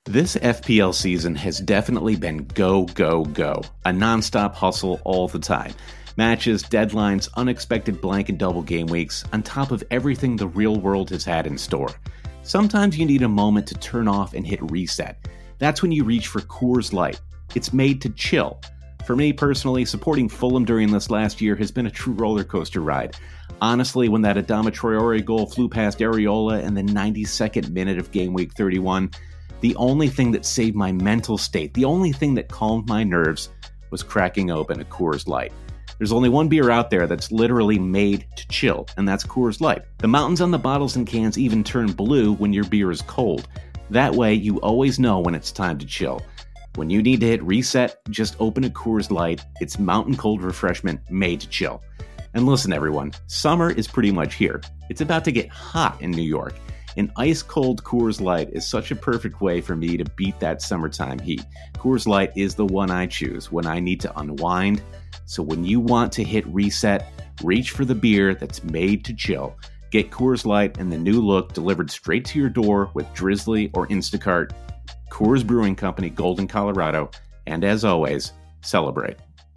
This FPL season has definitely been go, go, go. A nonstop hustle all the time. Matches, deadlines, unexpected blank and double game weeks, on top of everything the real world has had in store. Sometimes you need a moment to turn off and hit reset. That's when you reach for Coors Light. It's made to chill. For me personally, supporting Fulham during this last year has been a true roller coaster ride. Honestly, when that Adama Traore goal flew past Areola in the 92nd minute of game week 31, the only thing that saved my mental state, the only thing that calmed my nerves, was cracking open a Coors Light. There's only one beer out there that's literally made to chill, and that's Coors Light. The mountains on the bottles and cans even turn blue when your beer is cold. That way, you always know when it's time to chill. When you need to hit reset, just open a Coors Light. It's mountain cold refreshment made to chill. And listen, everyone, summer is pretty much here. It's about to get hot in New York. An ice-cold Coors Light is such a perfect way for me to beat that summertime heat. Coors Light is the one I choose when I need to unwind. So when you want to hit reset, reach for the beer that's made to chill. Get Coors Light and the new look delivered straight to your door with Drizzly or Instacart. Coors Brewing Company, Golden, Colorado. And as always, celebrate.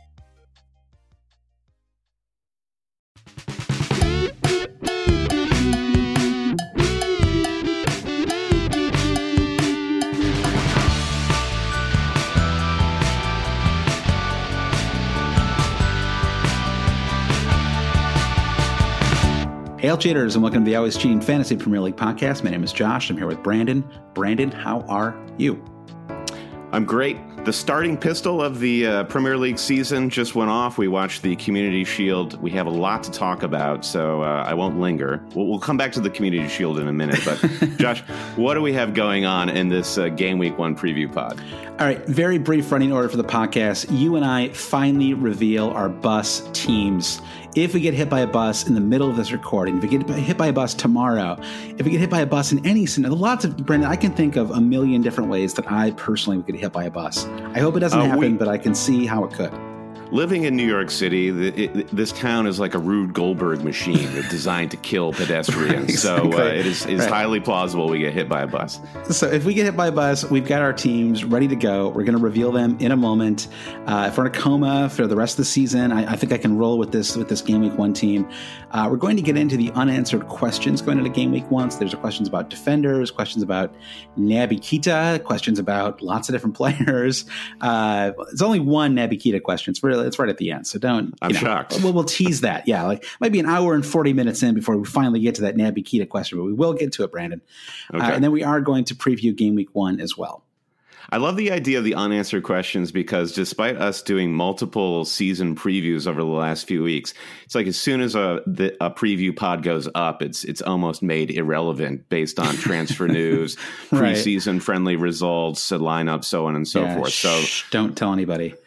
Hail cheaters, and welcome to the Always Cheating Fantasy Premier League podcast. My name is Josh. I'm here with Brandon. Brandon, how are you? I'm great. The starting pistol of the Premier League season just went off. We watched the Community Shield. We have a lot to talk about, so I won't linger. We'll come back to the Community Shield in a minute. But, Josh, what do we have going on in this Game Week 1 preview pod? All right, very brief running order for the podcast. You and I finally reveal our bus teams. If we get hit by a bus in the middle of this recording, if we get hit by a bus tomorrow, if we get hit by a bus in any scenario, Brandon, I can think of a million different ways that I personally would get hit by a bus. I hope it doesn't happen, but I can see how it could. Living in New York City, this town is like a Rube Goldberg machine designed to kill pedestrians. Exactly. So it is right. Highly plausible we get hit by a bus. So if we get hit by a bus, we've got our teams ready to go. We're going to reveal them in a moment. If we're in a coma for the rest of the season, I think I can roll with this Game Week 1 team. We're going to get into the unanswered questions going into Game Week 1. So there's questions about defenders, questions about Naby Keita, questions about lots of different players. It's only one Naby Keita question. It's right at the end. So I'm shocked. We'll tease that. Yeah. Like might be an hour and 40 minutes in before we finally get to that Naby Keita question, but we will get to it, Brandon. Okay. And then we are going to preview Game Week 1 as well. I love the idea of the unanswered questions because despite us doing multiple season previews over the last few weeks, it's like as soon as a preview pod goes up, it's almost made irrelevant based on transfer news, Right. preseason friendly results, lineup, so on and so forth. So don't tell anybody.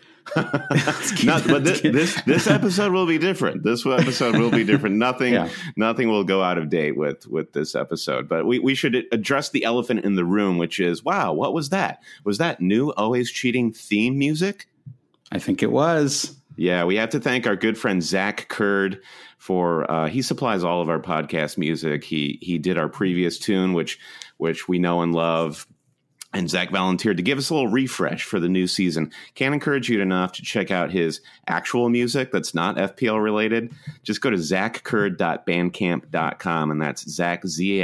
But this episode will be different. This episode will be different. Nothing will go out of date with this episode. But we should address the elephant in the room, which is, wow, what was that? Was that new Always Cheating theme music? I think it was. Yeah, we have to thank our good friend Zach Kurd for he supplies all of our podcast music. He did our previous tune, which we know and love. And Zach volunteered to give us a little refresh for the new season. Can't encourage you enough to check out his actual music that's not FPL related. Just go to zachcurd.bandcamp.com, and that's Zach,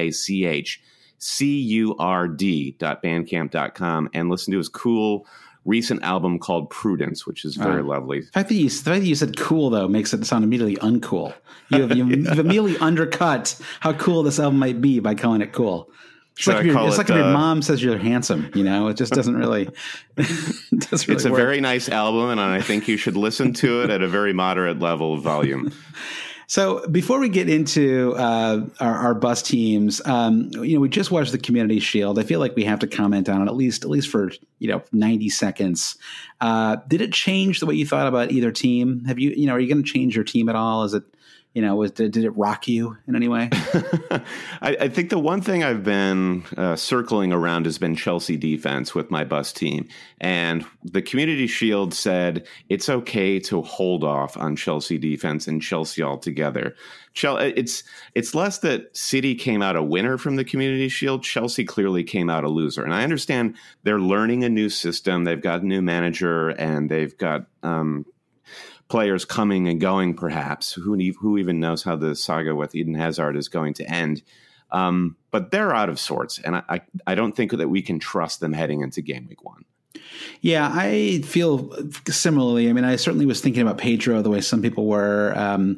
ZACHCURD.bandcamp.com, and listen to his cool recent album called Prudence, which is very lovely. The fact that you said cool, though, makes it sound immediately uncool. You've immediately undercut how cool this album might be by calling it cool. It's like if your mom says you're handsome, it just doesn't really, it's a work. Very nice album, and I think you should listen to it at a very moderate level of volume. So before we get into our bus teams, we just watched the Community Shield. I feel like we have to comment on it at least for 90 seconds. Did it change the way you thought about either team? Are you going to change your team at all? Is it Did it rock you in any way? I think the one thing I've been circling around has been Chelsea defense with my bus team. And the Community Shield said it's okay to hold off on Chelsea defense and Chelsea altogether. It's less that City came out a winner from the Community Shield. Chelsea clearly came out a loser. And I understand they're learning a new system. They've got a new manager and they've got players coming and going, perhaps. Who even knows how the saga with Eden Hazard is going to end? But they're out of sorts, and I don't think that we can trust them heading into game week 1. Yeah, I feel similarly. I mean, I certainly was thinking about Pedro the way some people were.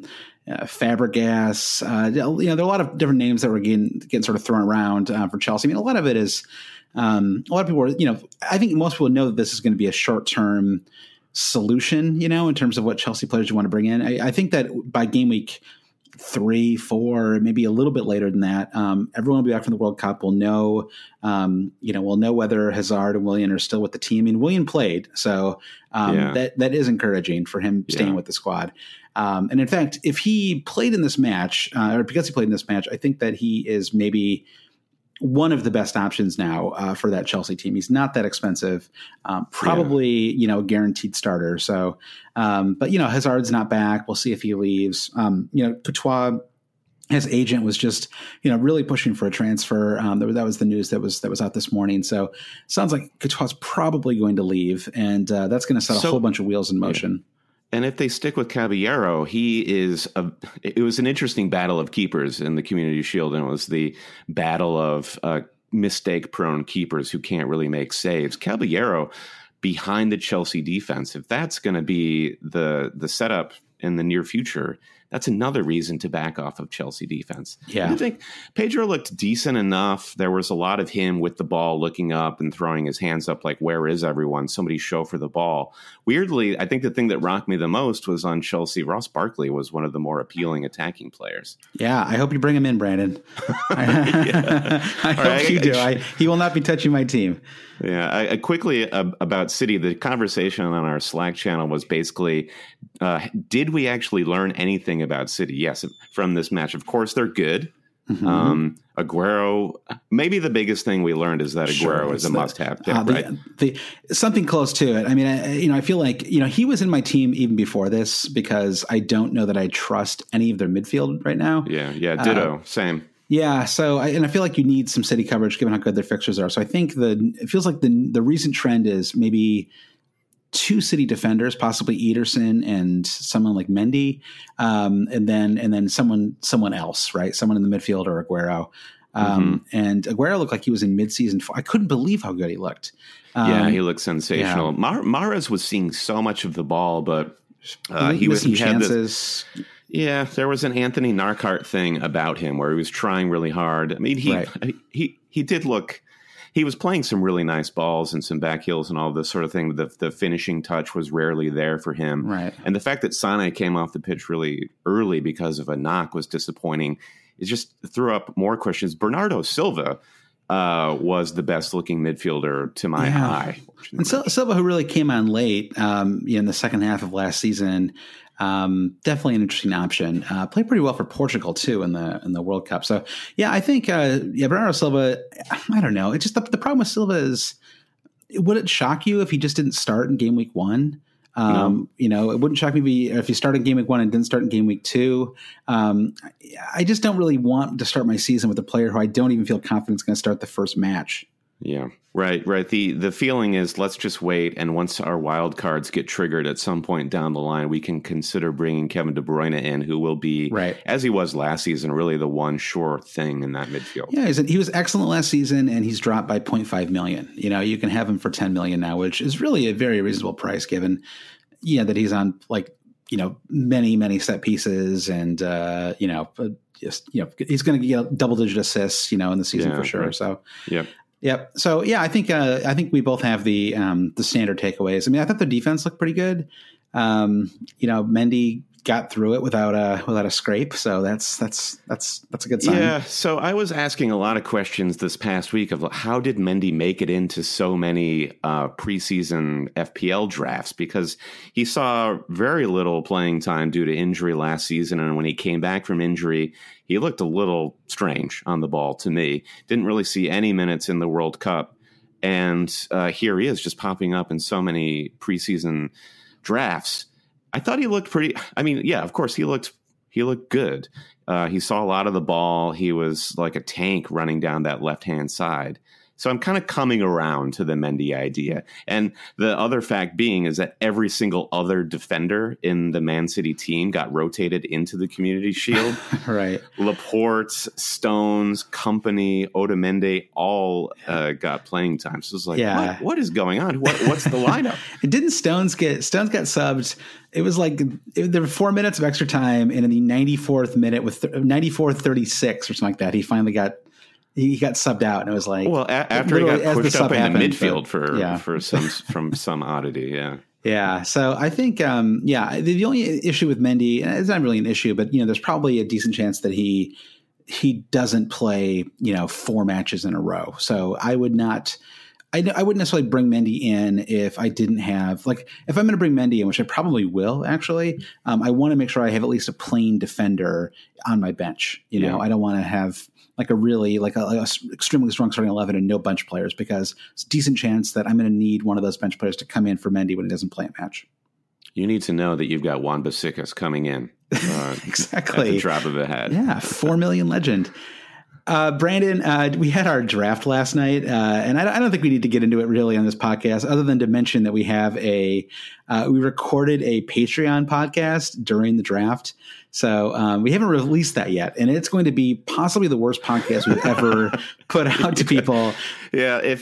Fabregas. There are a lot of different names that were getting sort of thrown around for Chelsea. I mean, a lot of it is a lot of people were. I think most people know that this is going to be a short-term solution, in terms of what Chelsea players you want to bring in. I think that by game week 3, 4, maybe a little bit later than that, everyone will be back from the World Cup. We'll know, we'll know whether Hazard and Willian are still with the team. I mean, Willian played, so that is encouraging for him staying with the squad. And in fact, if he played in this match, or because he played in this match, I think that he is maybe one of the best options now for that Chelsea team. He's not that expensive, probably, guaranteed starter. So, but Hazard's not back. We'll see if he leaves. Courtois, his agent was just, really pushing for a transfer. That was the news that was out this morning. So it sounds like Courtois probably going to leave, and that's going to set a whole bunch of wheels in motion. Yeah. And if they stick with Caballero, it was an interesting battle of keepers in the Community Shield, and it was the battle of mistake-prone keepers who can't really make saves. Caballero behind the Chelsea defense, if that's going to be the setup in the near future, that's another reason to back off of Chelsea defense. Yeah. I think Pedro looked decent enough. There was a lot of him with the ball looking up and throwing his hands up like, where is everyone? Somebody show for the ball. Weirdly, I think the thing that rocked me the most was on Chelsea. Ross Barkley was one of the more appealing attacking players. Yeah, I hope you bring him in, Brandon. I hope you do. He will not be touching my team. Yeah, quickly about City, the conversation on our Slack channel was basically, did we actually learn anything about City? Yes, from this match. Of course, they're good. Mm-hmm. Aguero, maybe the biggest thing we learned is that Aguero is a must-have pick, right? Something close to it. I mean, I feel like, he was in my team even before this because I don't know that I trust any of their midfield right now. Yeah, ditto, same. Yeah, so I feel like you need some City coverage given how good their fixtures are. So I think it feels like the recent trend is maybe 2 City defenders, possibly Ederson and someone like Mendy, and then someone else, right? Someone in the midfield or Aguero. And Aguero looked like he was in midseason. I couldn't believe how good he looked. He looked sensational. Yeah. Mahrez was seeing so much of the ball, but he had chances. Yeah, there was an Anthony Narkart thing about him where he was trying really hard. I mean, he did look. He was playing some really nice balls and some back heels and all this sort of thing. The finishing touch was rarely there for him. Right. And the fact that Sané came off the pitch really early because of a knock was disappointing. It just threw up more questions. Bernardo Silva was the best looking midfielder to my eye. And Silva, who really came on late in the second half of last season, definitely an interesting option. Played pretty well for Portugal too in the World Cup. So yeah, I think Bernardo Silva. I don't know. It's just the problem with Silva is, would it shock you if he just didn't start in game week 1? No. It wouldn't shock me if he started in game week 1 and didn't start in game week 2. I just don't really want to start my season with a player who I don't even feel confident is going to start the first match. Yeah, right. The feeling is, let's just wait, and once our wild cards get triggered at some point down the line, we can consider bringing Kevin De Bruyne in, who will be, as he was last season, really the one sure thing in that midfield. Yeah, he was excellent last season, and he's dropped by 0.5 million. You can have him for 10 million now, which is really a very reasonable price given, that he's on many set pieces, and he's going to get double-digit assists, in the season for sure. Right. So Yep. So yeah, I think we both have the standard takeaways. I mean, I thought the defense looked pretty good. Mendy got through it without a scrape. So that's a good sign. Yeah. So I was asking a lot of questions this past week of how did Mendy make it into so many preseason FPL drafts, because he saw very little playing time due to injury last season. And when he came back from injury, he looked a little strange on the ball to me. Didn't really see any minutes in the World Cup. And here he is just popping up in so many preseason drafts. I thought he looked pretty. I mean, yeah, of course he looked good. He saw a lot of the ball. He was like a tank running down that left-hand side. So I'm kind of coming around to the Mendy idea. And the other fact being is that every single other defender in the Man City team got rotated into the Community Shield. Right. Laporte, Stones, Company, Otamendi all got playing time. So it's like, what is going on? What's the lineup? Didn't Stones got subbed? It was like there were 4 minutes of extra time, and in the 94th minute with 94:36 or something like that, he finally got subbed out, and it was like, well, after he got pushed up in the midfield for some oddity. Yeah. Yeah. So I think, the only issue with Mendy, and it's not really an issue, but there's probably a decent chance that he doesn't play, 4 matches in a row. So I wouldn't necessarily bring Mendy in if I didn't have, like, if I'm going to bring Mendy in, which I probably will actually, I want to make sure I have at least a plain defender on my bench. I don't want to have like a really a extremely strong starting 11 and no bench players, because it's a decent chance that I'm going to need one of those bench players to come in for Mendy when he doesn't play a match. You need to know that you've got Wan Bissaka coming in. Exactly. At the drop of a hat. Yeah. 4 million legend. Brandon, we had our draft last night, and I don't think we need to get into it really on this podcast, other than to mention that we have we recorded a Patreon podcast during the draft. So we haven't released that yet, and it's going to be possibly the worst podcast we've ever put out to people. Yeah, if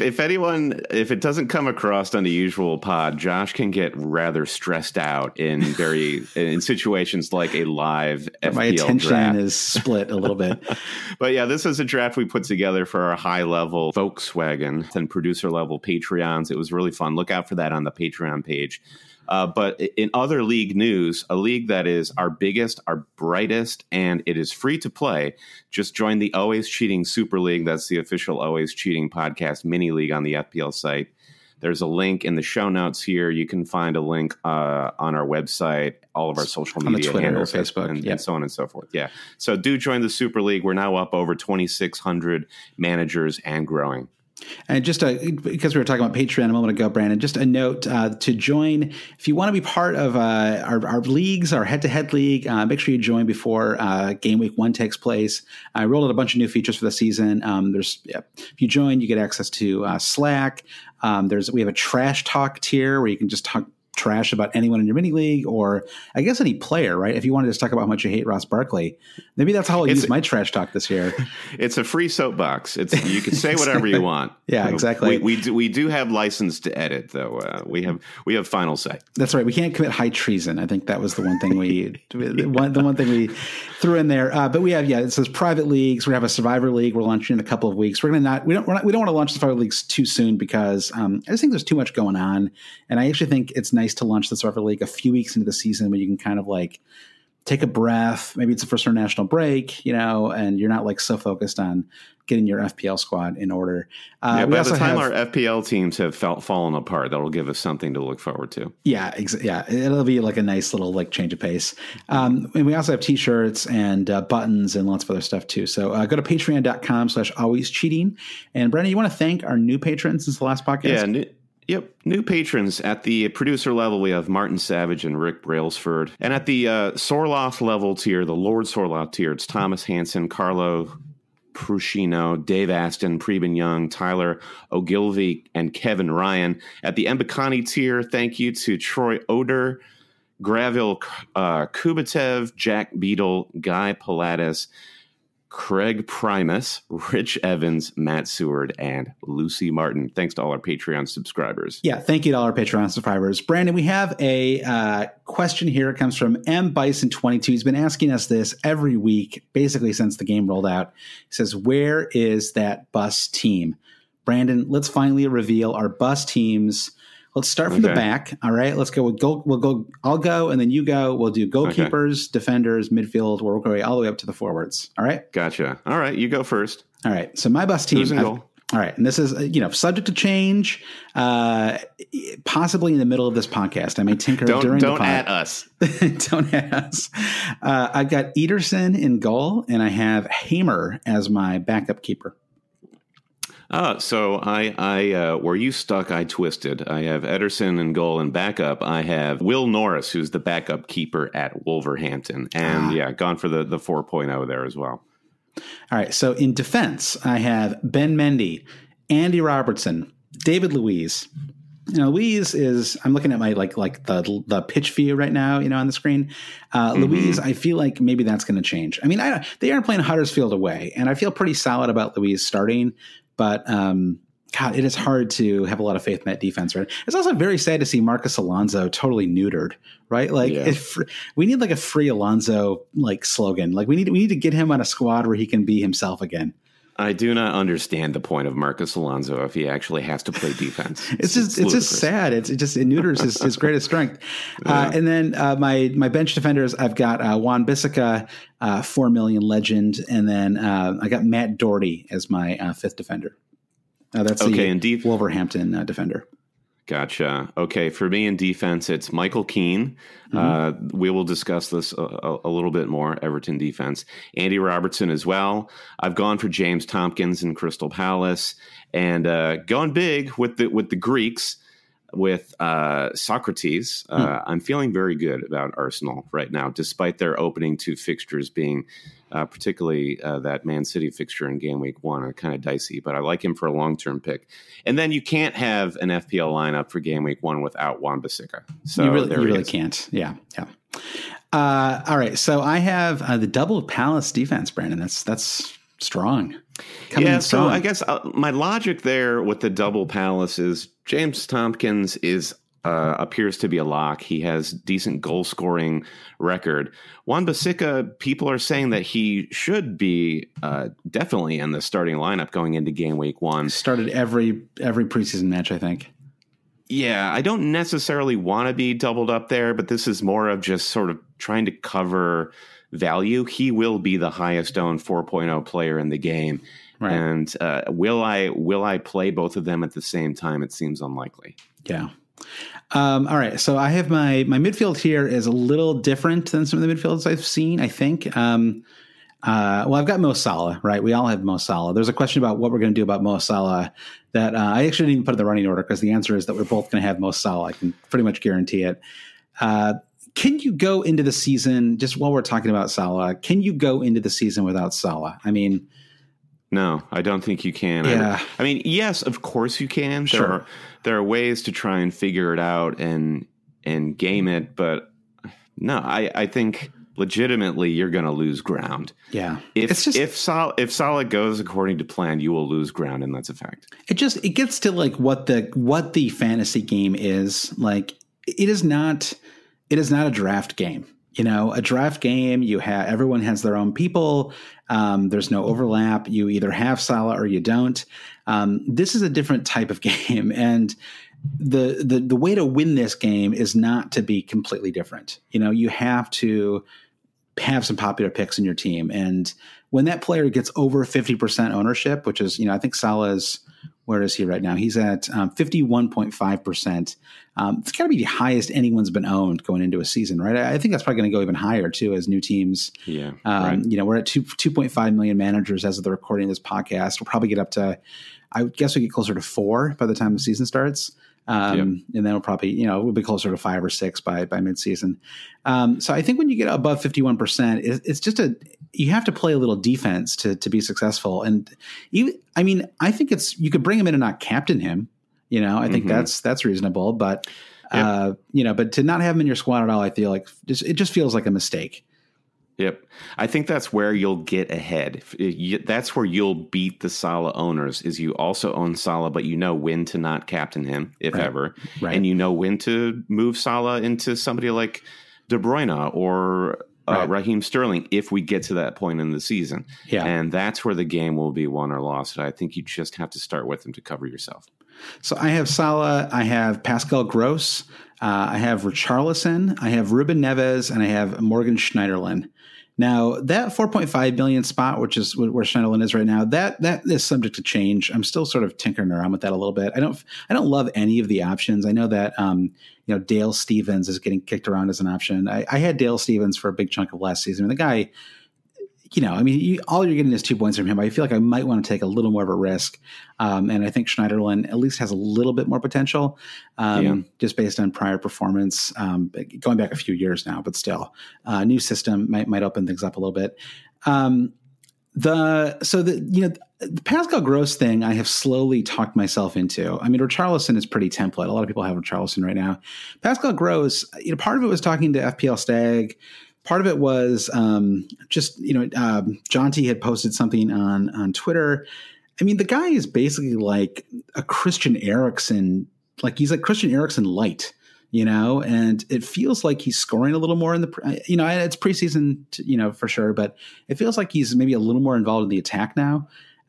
it doesn't come across on the usual pod, Josh can get rather stressed out in situations like a live FPL My attention draft. is split a little bit. But yeah, this is a draft we put together for our high-level Volkswagen and producer-level Patreons. It was really fun. Look out for that on the Patreon page. But in other league news, a league that is our biggest, our brightest, and it is free to play, just join the Always Cheating Super League. That's the official Always Cheating podcast mini league on the FPL site. There's a link in the show notes here. You can find a link on our website, all of our social media Twitter, handles, Facebook, and so on and so forth. Yeah. So do join the Super League. We're now up over 2,600 managers and growing. And just because we were talking about Patreon a moment ago, Brandon, just a note to join. If you want to be part of our leagues, our head-to-head league, make sure you join before Game Week 1 takes place. I rolled out a bunch of new features for the season. If you join, you get access to Slack. We have a trash talk tier where you can just talk trash about anyone in your mini league, or I guess any player, right? If you wanted to talk about how much you hate Ross Barkley, maybe that's how I'll use my trash talk this year. It's a free soapbox. You can say whatever you want. Yeah, exactly. We do have license to edit, though. We have final say. That's right. We can't commit high treason. I think that was the one thing the one thing we threw in there. But we have it says private leagues. We have a Survivor League we're launching in a couple of weeks. We don't want to launch the Survivor Leagues too soon, because I just think there's too much going on, and I actually think it's nice to launch the Survivor League a few weeks into the season when you can kind of like take a breath. Maybe it's the first international break, and you're not like so focused on getting your FPL squad in order. By the time our FPL teams have fallen apart, that'll give us something to look forward to. Yeah, it'll be like a nice little like change of pace. And we also have t-shirts and buttons and lots of other stuff too. So go to patreon.com/alwayscheating. And Brandon, you want to thank our new patrons since the last podcast? Yeah. New patrons. At the producer level, we have Martin Savage and Rick Brailsford. And at the Sorloth level tier, the Lord Sorloth tier, it's Thomas Hansen, Carlo Pruscino, Dave Aston, Preben Young, Tyler Ogilvy, and Kevin Ryan. At the Mbakani tier, thank you to Troy Oder, Gravil Kubatev, Jack Beadle, Guy Pilatus, Craig Primus, Rich Evans, Matt Seward, and Lucy Martin. Thanks to all our Patreon subscribers. Yeah, thank you to all our Patreon subscribers. Brandon, we have a question here. It comes from M. Bison22. He's been asking us this every week, basically since the game rolled out. He says, where is that bus team? Brandon, let's finally reveal our bus teams. Let's start from the back. All right, let's go. We'll go. I'll go, and then you go. We'll do goalkeepers, defenders, midfield. We'll go all the way up to the forwards. All right. Gotcha. All right, you go first. All right. So my bus team. Who's in goal? All right, and this is subject to change, possibly in the middle of this podcast. I may tinker during the pod. Don't at us. Don't at us. I've got Ederson in goal, and I have Hamer as my backup keeper. So I where you stuck, I twisted. I have Ederson in goal and backup. I have Will Norris, who's the backup keeper at Wolverhampton, and gone for the 4.0 there as well. All right, so in defense, I have Ben Mendy, Andy Robertson, David Luiz. Luiz is, I'm looking at my like the pitch view right now, on the screen. Luiz, I feel like maybe that's going to change. I mean, they aren't playing Huddersfield away, and I feel pretty solid about Luiz starting, but God, it is hard to have a lot of faith in that defense, right? It's also very sad to see Marcus Alonso totally neutered, right? Like, if we need like a free Alonso slogan, like we need to get him on a squad where he can be himself again. I do not understand the point of Marcus Alonso if he actually has to play defense. It's just sad. It neuters his greatest strength. And then my bench defenders, I've got Juan Bissaka, 4 million legend, and then I got Matt Doherty as my fifth defender. That's the Wolverhampton defender. Gotcha. Okay, for me in defense, it's Michael Keane. We will discuss this a little bit more, Everton defense. Andy Robertson as well. I've gone for James Tompkins in Crystal Palace, and gone big with the Greeks, with Socrates. I'm feeling very good about Arsenal right now, despite their opening two fixtures being particularly that Man City fixture in game week 1 are kind of dicey, but I like him for a long-term pick. And then you can't have an FPL lineup for game week 1 without Juan Bissaka. So you really can't. Yeah. All right. So I have the double Palace defense, Brandon. That's strong. So I guess my logic there with the double Palace is James Tompkins appears to be a lock. He has decent goal scoring record. Juan Bissaka, people are saying that he should be definitely in the starting lineup going into game week 1. Started every preseason match, I think. Yeah, I don't necessarily want to be doubled up there, but this is more of just sort of trying to cover value. He will be the highest owned 4.0 player in the game. Right. And will I play both of them at the same time? It seems unlikely. Yeah. All right. So I have my midfield here is a little different than some of the midfields I've seen, I think. I've got Mo Salah, right? We all have Mo Salah. There's a question about what we're going to do about Mo Salah that I actually didn't even put in the running order because the answer is that we're both going to have Mo Salah. I can pretty much guarantee it. Can you go into the season, just while we're talking about Salah, can you go into the season without Salah? I mean... No, I don't think you can. Yeah. I mean, yes, of course you can. Sure. There are ways to try and figure it out and game it, but no, I think legitimately you're going to lose ground. Yeah. If Salah goes according to plan, you will lose ground, and that's a fact. It gets to like what the fantasy game is. Like it is not a draft game. A draft game, everyone has their own people. There's no overlap. You either have Salah or you don't. This is a different type of game. And the way to win this game is not to be completely different. You have to have some popular picks in your team. And when that player gets over 50% ownership, which is, I think Salah's, where is he right now? He's at 51.5%. It's got to be the highest anyone's been owned going into a season, right? I think that's probably going to go even higher too as new teams. Yeah, right. We're at 2.5 million managers as of the recording of this podcast. We'll probably get up to, I guess we get closer to 4 by the time the season starts. And then we'll probably, we'll be closer to 5 or 6 by midseason. So I think when you get above 51%, it's just you have to play a little defense to be successful. And I think you could bring him in and not captain him. I think that's reasonable, but but to not have him in your squad at all, I feel like it just feels like a mistake. Yep. I think that's where you'll get ahead. That's where you'll beat the Salah owners is you also own Salah, but you know when to not captain him, if ever. Right. And you know when to move Salah into somebody like De Bruyne or Raheem Sterling if we get to that point in the season. Yeah. And that's where the game will be won or lost. I think you just have to start with him to cover yourself. So I have Salah, I have Pascal Gross, I have Richarlison, I have Ruben Neves, and I have Morgan Schneiderlin. Now, that 4.5 billion spot, which is where Schneiderlin is right now, that is subject to change. I'm still sort of tinkering around with that a little bit. I don't love any of the options. I know that Dale Stephens is getting kicked around as an option. I had Dale Stephens for a big chunk of last season. I mean, the guy, all you're getting is 2 points from him. I feel like I might want to take a little more of a risk. And I think Schneiderlin at least has a little bit more potential just based on prior performance, going back a few years now, but still new system might open things up a little bit. The Pascal Gross thing I have slowly talked myself into. I mean, Richarlison is pretty template. A lot of people have Richarlison right now. Pascal Gross, part of it was talking to FPL Stag. Part of it was Jonty had posted something on Twitter. I mean, the guy is basically like a Christian Eriksen, he's like Christian Eriksen light, and it feels like he's scoring a little more in the, it's preseason, for sure, but it feels like he's maybe a little more involved in the attack now.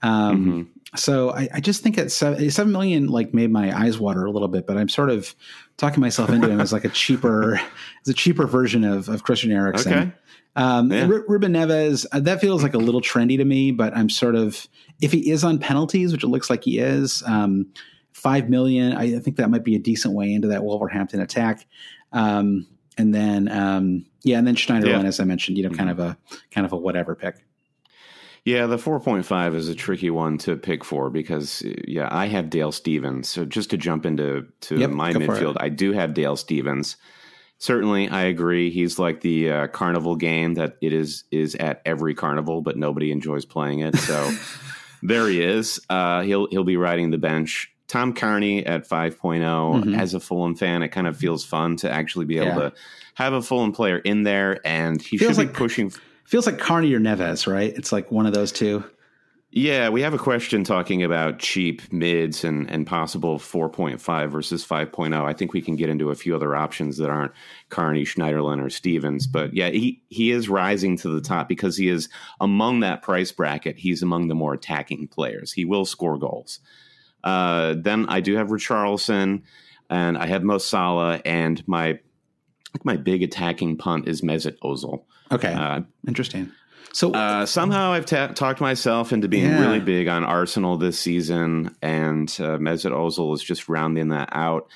So I just think at 7 million, made my eyes water a little bit, but I'm sort of talking myself into him as a cheaper version of Christian Eriksen. Okay. Ruben Neves, that feels like a little trendy to me, but I'm sort of, if he is on penalties, which it looks like he is, 5 million, I think that might be a decent way into that Wolverhampton attack. And then Schneiderlin, as I mentioned, kind of a whatever pick. Yeah, the 4.5 is a tricky one to pick for because, I have Dale Stephens. So just to jump into my midfield, I do have Dale Stephens. Certainly, I agree. He's like the carnival game that it is at every carnival, but nobody enjoys playing it. So there he is. He'll be riding the bench. Tom Carney at 5.0. As a Fulham fan, it kind of feels fun to actually be able to have a Fulham player in there, and he should be pushing. Feels like Carney or Neves, right? It's like one of those two. Yeah, we have a question talking about cheap mids and possible 4.5 versus 5.0. I think we can get into a few other options that aren't Carney, Schneiderlin, or Stephens. But yeah, he is rising to the top because he is among that price bracket. He's among the more attacking players. He will score goals. Then I do have Richarlison, and I have Mo Salah, and my big attacking punt is Mesut Ozil. Okay, interesting. So somehow I've talked myself into being really big on Arsenal this season, and Mesut Ozil is just rounding that out.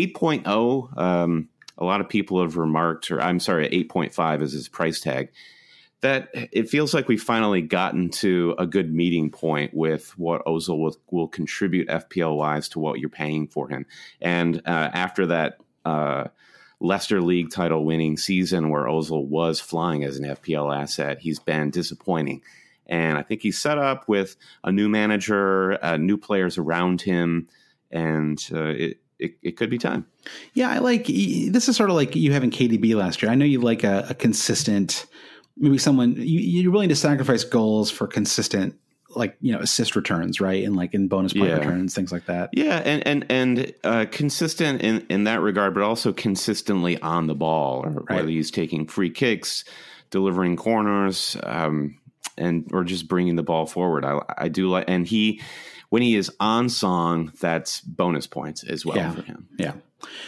8.0, a lot of people have remarked, 8.5 is his price tag, that it feels like we've finally gotten to a good meeting point with what Ozil will contribute FPL-wise to what you're paying for him. And after that Leicester League title winning season where Ozil was flying as an FPL asset, he's been disappointing. And I think he's set up with a new manager, new players around him, and it could be time. Yeah, this is sort of like you having KDB last year. I know you like a consistent, maybe someone, you're willing to sacrifice goals for consistent, assist returns, right? And in bonus point returns, things like that. Yeah. And consistent in that regard, but also consistently on the ball, or whether he's taking free kicks, delivering corners, or just bringing the ball forward. I do like, and when he is on song, that's bonus points as well for him. Yeah.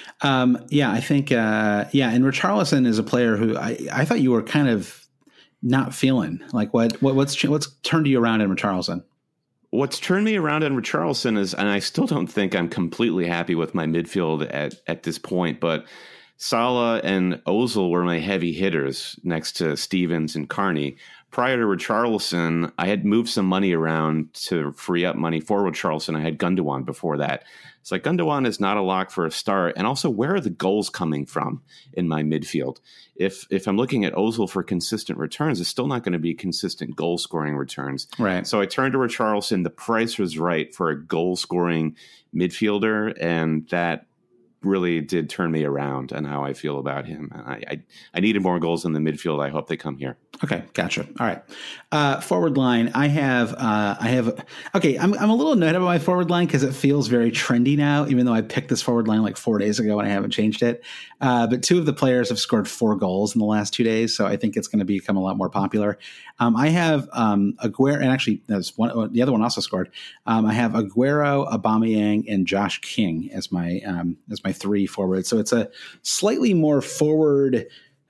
I think, and Richarlison is a player who I thought you were kind of not feeling. What's turned you around in Richarlison? What's turned me around in Richarlison is, and I still don't think I'm completely happy with my midfield at this point, but Salah and Ozil were my heavy hitters next to Stephens and Carney. Prior to Richarlison, I had moved some money around to free up money for Richarlison. I had Gundogan before that. It's like Gundogan is not a lock for a start. And also, where are the goals coming from in my midfield? If I'm looking at Ozil for consistent returns, it's still not going to be consistent goal-scoring returns. Right. So I turned to Richarlison. The price was right for a goal-scoring midfielder, and that really did turn me around on how I feel about him. I needed more goals in the midfield. I hope they come here. Okay, gotcha. All right, forward line. I have. Okay, I'm a little annoyed about my forward line because it feels very trendy now, even though I picked this forward line like 4 days ago and I haven't changed it. But 2 of the players have scored 4 goals in the last 2 days, so I think it's going to become a lot more popular. I have Aguero, and actually, the other one also scored. I have Aguero, Aubameyang, and Josh King as my 3 forwards. So it's a slightly more forward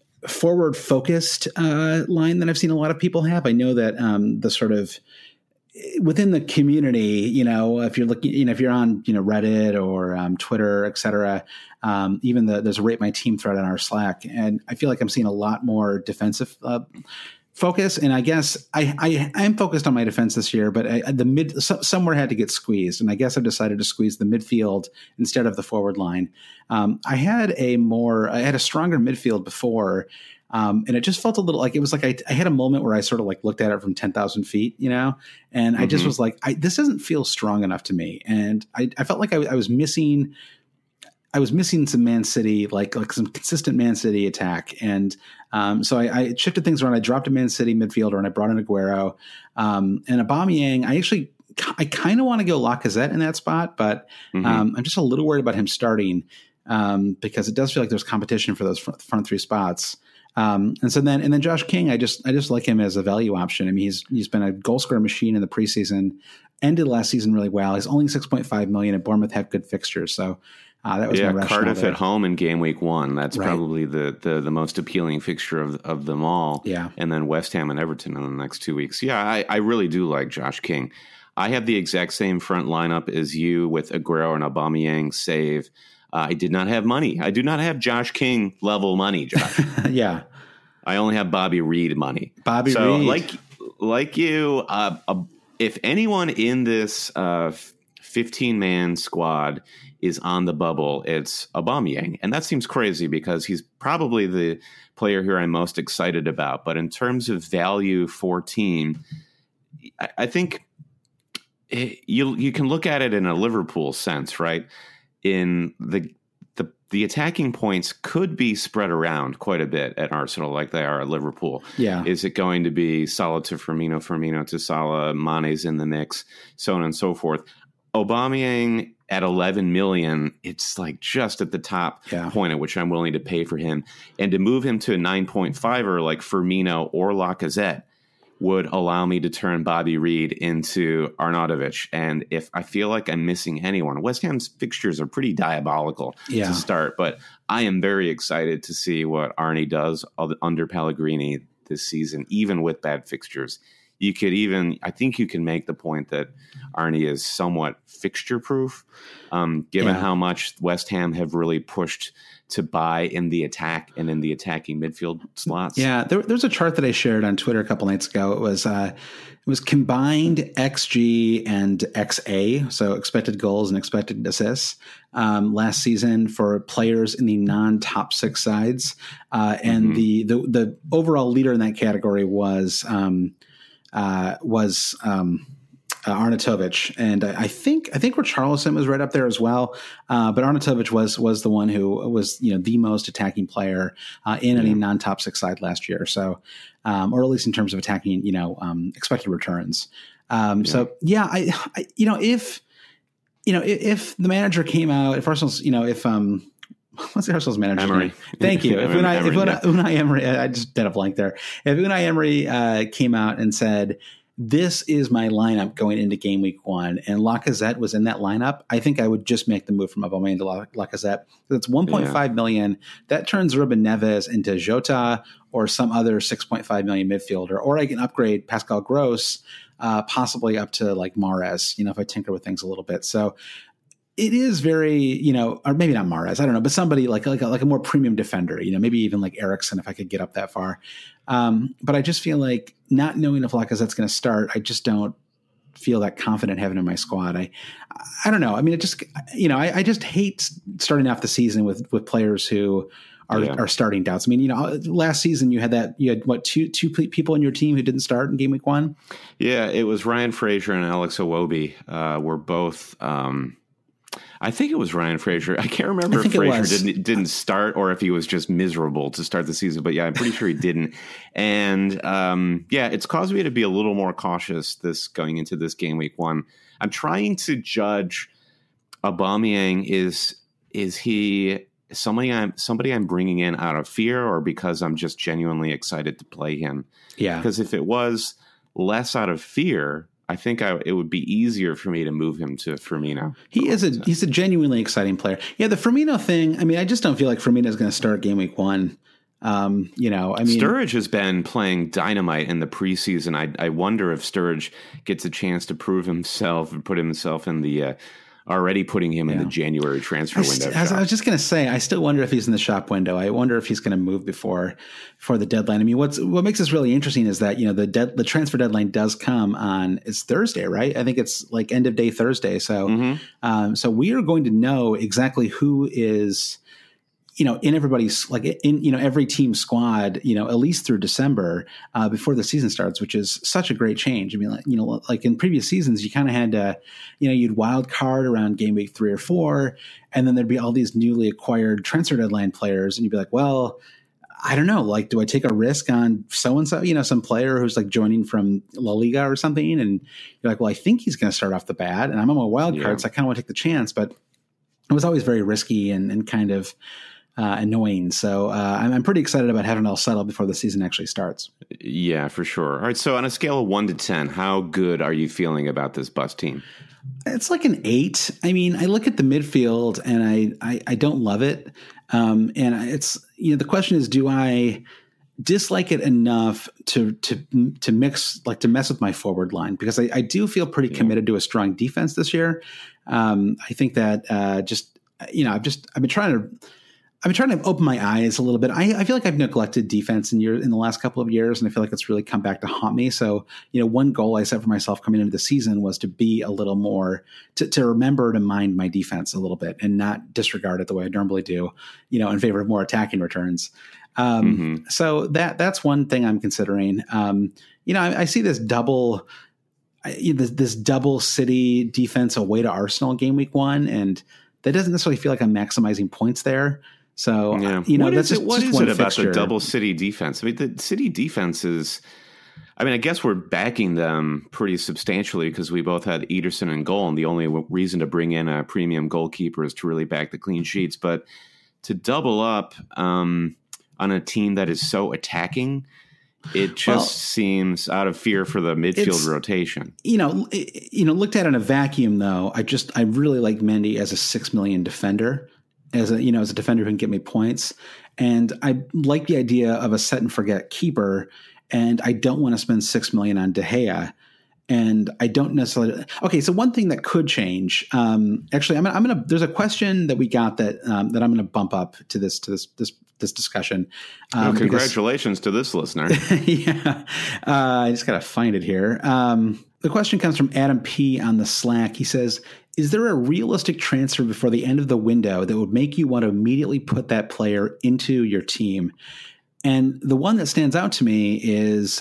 focused line than I've seen a lot of people have. I know that the sort of within the community, if you're looking, if you're on, Reddit or Twitter, et cetera, even there's a Rate My Team thread on our Slack, and I feel like I'm seeing a lot more defensive focus. And I guess I'm focused on my defense this year, but somewhere had to get squeezed. And I guess I've decided to squeeze the midfield instead of the forward line. I had a stronger midfield before. And it just felt a little like it was like I had a moment where I sort of like looked at it from 10,000 feet, and I just was like, this doesn't feel strong enough to me. And I felt like I was missing some Man City, like some consistent Man City attack. And so I shifted things around. I dropped a Man City midfielder and I brought in Aguero. And Aubameyang, I kind of want to go Lacazette in that spot, but I'm just a little worried about him starting because it does feel like there's competition for those front 3 spots. And then Josh King, I just like him as a value option. I mean, he's been a goal scorer machine in the preseason, ended last season really well. He's only 6.5 million, and Bournemouth have good fixtures. So that was my rationale. Cardiff at home in game week 1. That's right. Probably the most appealing fixture of them all. Yeah. And then West Ham and Everton in the next 2 weeks. Yeah, I really do like Josh King. I have the exact same front lineup as you with Aguero and Aubameyang save. I did not have money. I do not have Josh King level money, Josh. Yeah. I only have Bobby Reed money. Reed. Like you, if anyone in this 15-man squad is on the bubble, it's Aubameyang. And that seems crazy because he's probably the player here I'm most excited about. But in terms of value for team, I think you can look at it in a Liverpool sense, right? In the attacking points could be spread around quite a bit at Arsenal like they are at Liverpool. Yeah. Is it going to be Salah to Firmino to Salah, Mane's in the mix, so on and so forth? Aubameyang at 11 million, it's like just at the top point at which I'm willing to pay for him. And to move him to a 9.5er like Firmino or Lacazette would allow me to turn Bobby Reed into Arnautovic. And if I feel like I'm missing anyone, West Ham's fixtures are pretty diabolical to start, but I am very excited to see what Arnie does under Pellegrini this season, even with bad fixtures. I think you can make the point that Arnie is somewhat fixture proof, given how much West Ham have really pushed to buy in the attack and in the attacking midfield slots. Yeah, there's a chart that I shared on Twitter a couple nights ago. It was combined XG and XA, so expected goals and expected assists, last season for players in the non-top 6 sides, and the overall leader in that category was Arnautovic, and I think Richarlison was right up there as well. But Arnautovic was the one who was the most attacking player in any non-top 6 side last year. So, or at least in terms of attacking, expected returns. So yeah, if the manager came out, if Arsenal's, what's the Arsenal's manager? Emery. Thank you. If Unai Emery, I just did a blank there. If Unai Emery came out and said, this is my lineup going into game week 1, and Lacazette was in that lineup, I think I would just make the move from Aubameyang to Lacazette. That's 1.5 million. That turns Ruben Neves into Jota or some other 6.5 million midfielder, or I can upgrade Pascal Gross, possibly up to like Mahrez, if I tinker with things a little bit. So it is very, or maybe not Mahrez, I don't know, but somebody like a more premium defender, maybe even like Eriksen if I could get up that far. But I just feel like not knowing if Lacazette's going to start, I just don't feel that confident having him in my squad. I don't know. I mean, it just, I just hate starting off the season with players who are starting doubts. I mean, last season you had what, two people in your team who didn't start in game week 1? Yeah, it was Ryan Fraser and Alex Iwobi were both, I think it was Ryan Frazier. I can't remember if Frazier didn't start or if he was just miserable to start the season. But yeah, I'm pretty sure he didn't. And it's caused me to be a little more cautious going into this game week 1. I'm trying to judge Aubameyang. Is he somebody I'm bringing in out of fear or because I'm just genuinely excited to play him? Yeah. Because if it was less out of fear, I think it would be easier for me to move him to Firmino. He's a genuinely exciting player. Yeah, the Firmino thing, I mean, I just don't feel like Firmino's going to start game week 1. Sturridge has been playing dynamite in the preseason. I wonder if Sturridge gets a chance to prove himself and put himself in the already putting him in the January transfer window. I was just going to say, I still wonder if he's in the shop window. I wonder if he's going to move before the deadline. I mean, what makes this really interesting is that, the transfer deadline does come on, it's Thursday, right? I think it's like end of day Thursday. So, so we are going to know exactly who is, in everybody's every team squad, at least through December before the season starts, which is such a great change. I mean, like in previous seasons, you kind of had to, you'd wild card around game week 3 or 4, and then there'd be all these newly acquired transfer deadline players, and you'd be like, well, I don't know, like, do I take a risk on so-and-so, some player who's like joining from La Liga or something? And you're like, well, I think he's going to start off the bat, and I'm on my wild card, so I kind of want to take the chance, but it was always very risky and kind of annoying. So I'm pretty excited about having it all settled before the season actually starts. Yeah, for sure. All right. So on a scale of 1 to 10, how good are you feeling about this bus team? It's like an 8. I mean, I look at the midfield and I don't love it. And it's, the question is, do I dislike it enough to mess with my forward line? Because I do feel pretty committed to a strong defense this year. I think that I've been trying to open my eyes a little bit. I feel like I've neglected defense in the last couple of years, and I feel like it's really come back to haunt me. So, one goal I set for myself coming into the season was to be a little more, to remember to mind my defense a little bit and not disregard it the way I normally do, in favor of more attacking returns. So that's one thing I'm considering. I see this double City defense away to Arsenal game week 1, and that doesn't necessarily feel like I'm maximizing points there. So, what that's is it about fixture. the double City defense? I mean, the City defense is, I guess we're backing them pretty substantially because we both had Ederson in goal, and the only reason to bring in a premium goalkeeper is to really back the clean sheets. But to double up on a team that is so attacking, it just seems out of fear for the midfield rotation. Looked at in a vacuum, though, I really like Mendy as a 6 million defender. As a defender who can get me points. And I like the idea of a set and forget keeper. And I don't want to spend 6 million on De Gea. And I don't necessarily. Okay. So one thing that could change, actually, there's a question that we got that I'm going to bump up to this discussion. Congratulations to this listener. Yeah. I just got to find it here. The question comes from Adam P on the Slack. He says, is there a realistic transfer before the end of the window that would make you want to immediately put that player into your team? And the one that stands out to me is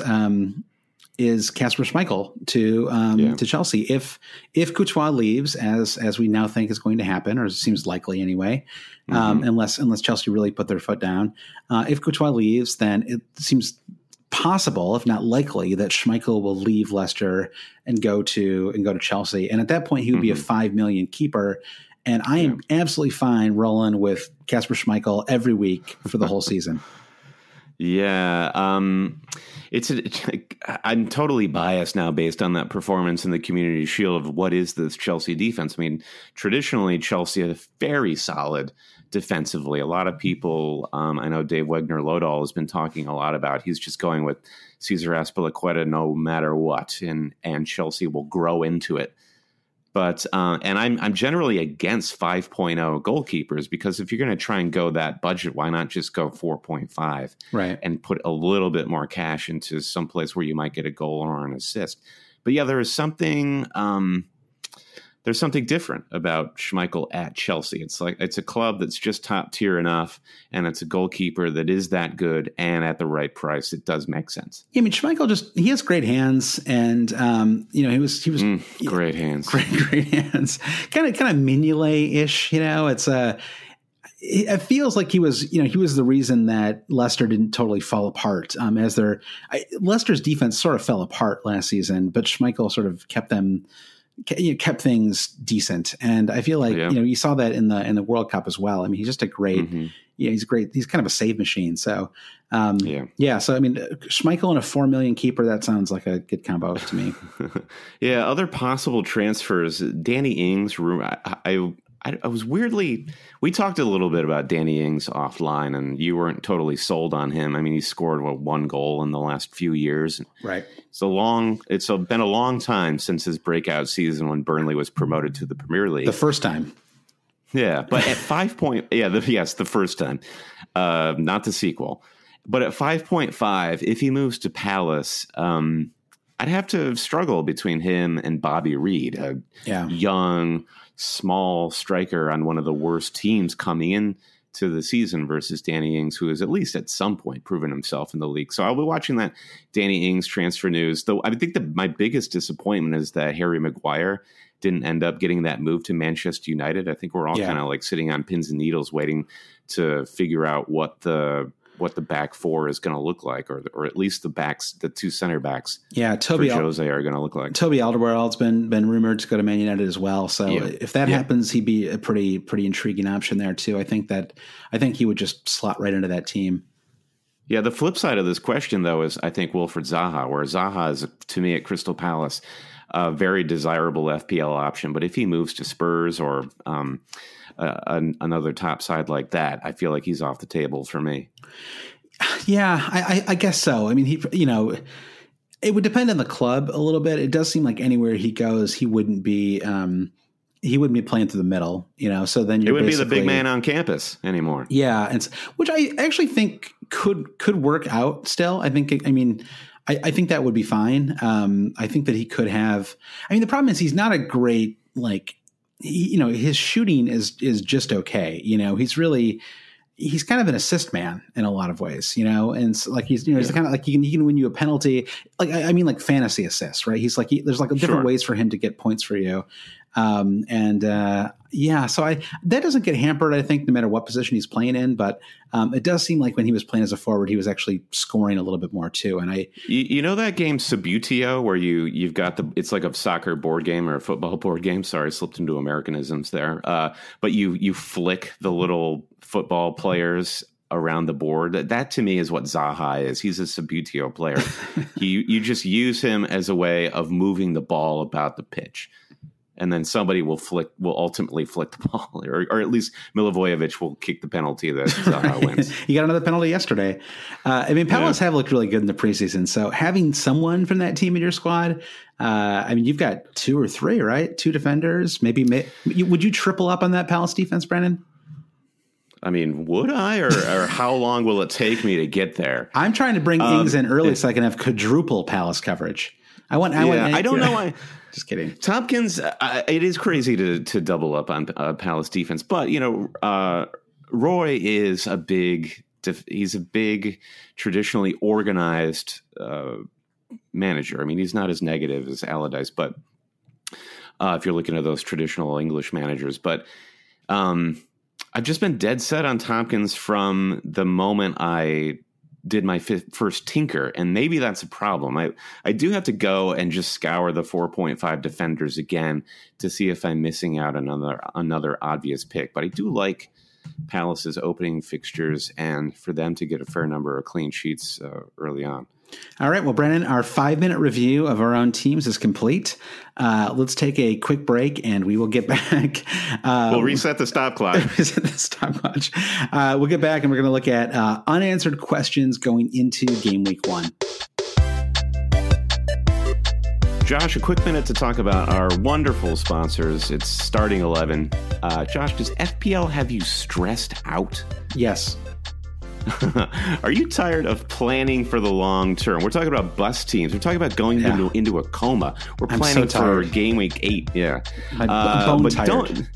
Kasper Schmeichel to Chelsea. If Courtois leaves, as we now think is going to happen, or it seems likely anyway, unless Chelsea really put their foot down, if Courtois leaves, then it seems possible, if not likely, that Schmeichel will leave Leicester and go to Chelsea. And at that point, he would be a 5 million keeper. And I am absolutely fine rolling with Kasper Schmeichel every week for the whole season. Yeah. I'm totally biased now based on that performance in the Community Shield of what is this Chelsea defense. I mean, traditionally, Chelsea is very solid defensively. A lot of people, I know Dave Wegner-Lodahl has been talking a lot about, he's just going with Cesar Azpilicueta no matter what, and Chelsea will grow into it. But and I'm generally against 5.0 goalkeepers, because if you're going to try and go that budget, why not just go 4.5 right, and put a little bit more cash into some place where you might get a goal or an assist. But yeah, there is something there's something different about Schmeichel at Chelsea. It's like it's a club that's just top tier enough, and it's a goalkeeper that is that good and at the right price. It does make sense. Yeah, I mean, Schmeichel he has great hands, and he was great hands, great hands, kind of Mignolet-ish. It feels like he was the reason that Leicester didn't totally fall apart. Leicester's defense sort of fell apart last season, but Schmeichel sort of kept things decent. And I feel like, you saw that in the World Cup as well. I mean, he's just a great, he's great. He's kind of a save machine. So, So, I mean, Schmeichel and a $4 million keeper, that sounds like a good combo to me. Yeah. Other possible transfers, Danny Ings. I was we talked a little bit about Danny Ings offline, and you weren't totally sold on him. I mean, he scored one goal in the last few years. Right. It's been a long time since his breakout season when Burnley was promoted to the Premier League. The first time. Yeah. But at 5 point, the first time, not the sequel, but at 5.5, if he moves to Palace, I'd have to struggle between him and Bobby Reed, a young, small striker on one of the worst teams coming in to the season versus Danny Ings, who has at least at some point proven himself in the league. So I'll be watching that Danny Ings transfer news. Though I think that my biggest disappointment is that Harry Maguire didn't end up getting that move to Manchester United. I think we're all kind of like sitting on pins and needles waiting to figure out what the back four is going to look like, or at least the two center backs. Yeah, Toby Jose are going to look like. Toby Alderweireld's been rumored to go to Man United as well. So if that happens, he'd be a pretty intriguing option there too. I think he would just slot right into that team. Yeah, the flip side of this question though is I think Wilfried Zaha, where Zaha is to me at Crystal Palace a very desirable FPL option, but if he moves to Spurs or another top side like that, I feel like he's off the table for me. Yeah, I guess so. I mean, it would depend on the club a little bit. It does seem like anywhere he goes, he wouldn't be playing through the middle, So then it wouldn't be the big man on campus anymore. Yeah, which I actually think could work out still. I think that would be fine. I think that he could have. I mean, the problem is he's not a great his shooting is just okay. He's kind of an assist man in a lot of ways, and so, he's the kind of he can win you a penalty. Like fantasy assists, right? He's there's different ways for him to get points for you. So that doesn't get hampered, I think, no matter what position he's playing in, but it does seem like when he was playing as a forward, he was actually scoring a little bit more too. And that game Subutio where you've got it's like a soccer board game or a football board game. Sorry, I slipped into Americanisms there. But you flick the little football players around the board. That to me is what Zaha is. He's a Subutio player. You just use him as a way of moving the ball about the pitch. And then somebody will ultimately flick the ball, or at least Milivojevic will kick the penalty that Zaha wins. He got another penalty yesterday. Palace have looked really good in the preseason. So having someone from that team in your squad, you've got 2 or 3, right? 2 defenders. Maybe would you triple up on that Palace defense, Brennan? I mean, would I, or how long will it take me to get there? I'm trying to bring Ings in early so I can have quadruple Palace coverage. I don't know why. Just kidding. Tompkins, it is crazy to double up on Palace defense, but Roy is he's a big, traditionally organized manager. I mean, he's not as negative as Allardyce, but if you're looking at those traditional English managers, but I've just been dead set on Tompkins from the moment I did my first tinker, and maybe that's a problem. I do have to go and just scour the 4.5 defenders again to see if I'm missing out another obvious pick. But I do like Palace's opening fixtures and for them to get a fair number of clean sheets early on. All right. Well, Brennan, our 5-minute review of our own teams is complete. Let's take a quick break and we will get back. We'll reset the stop clock. We'll get back and we're going to look at unanswered questions going into game week 1. Josh, a quick minute to talk about our wonderful sponsors. It's Starting 11. Josh, does FPL have you stressed out? Yes. Are you tired of planning for the long term? We're talking about bus teams. We're talking about going into a coma. We're planning for game week 8. Yeah. Bone tired.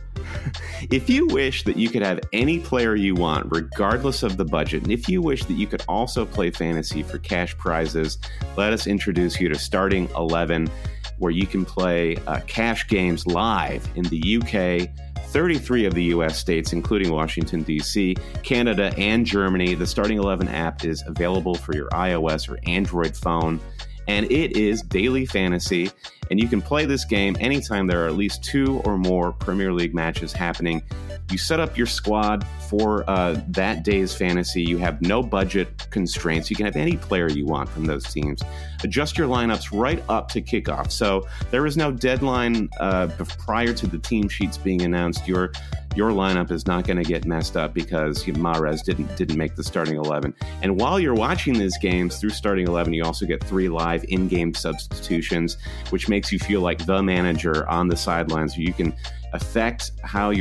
If you wish that you could have any player you want, regardless of the budget, and if you wish that you could also play fantasy for cash prizes, let us introduce you to Starting 11, where you can play cash games live in the UK, 33 of the U.S. states, including Washington, D.C., Canada, and Germany. The Starting 11 app is available for your iOS or Android phone, and it is daily fantasy. And you can play this game anytime there are at least 2 or more Premier League matches happening. You set up your squad for that day's fantasy. You have no budget constraints. You can have any player you want from those teams. Adjust your lineups right up to kickoff. So there is no deadline prior to the team sheets being announced. Your lineup is not going to get messed up because Mahrez didn't make the Starting 11. And while you're watching these games through Starting 11, you also get 3 live in-game substitutions, which makes you feel like the manager on the sidelines. You can affect how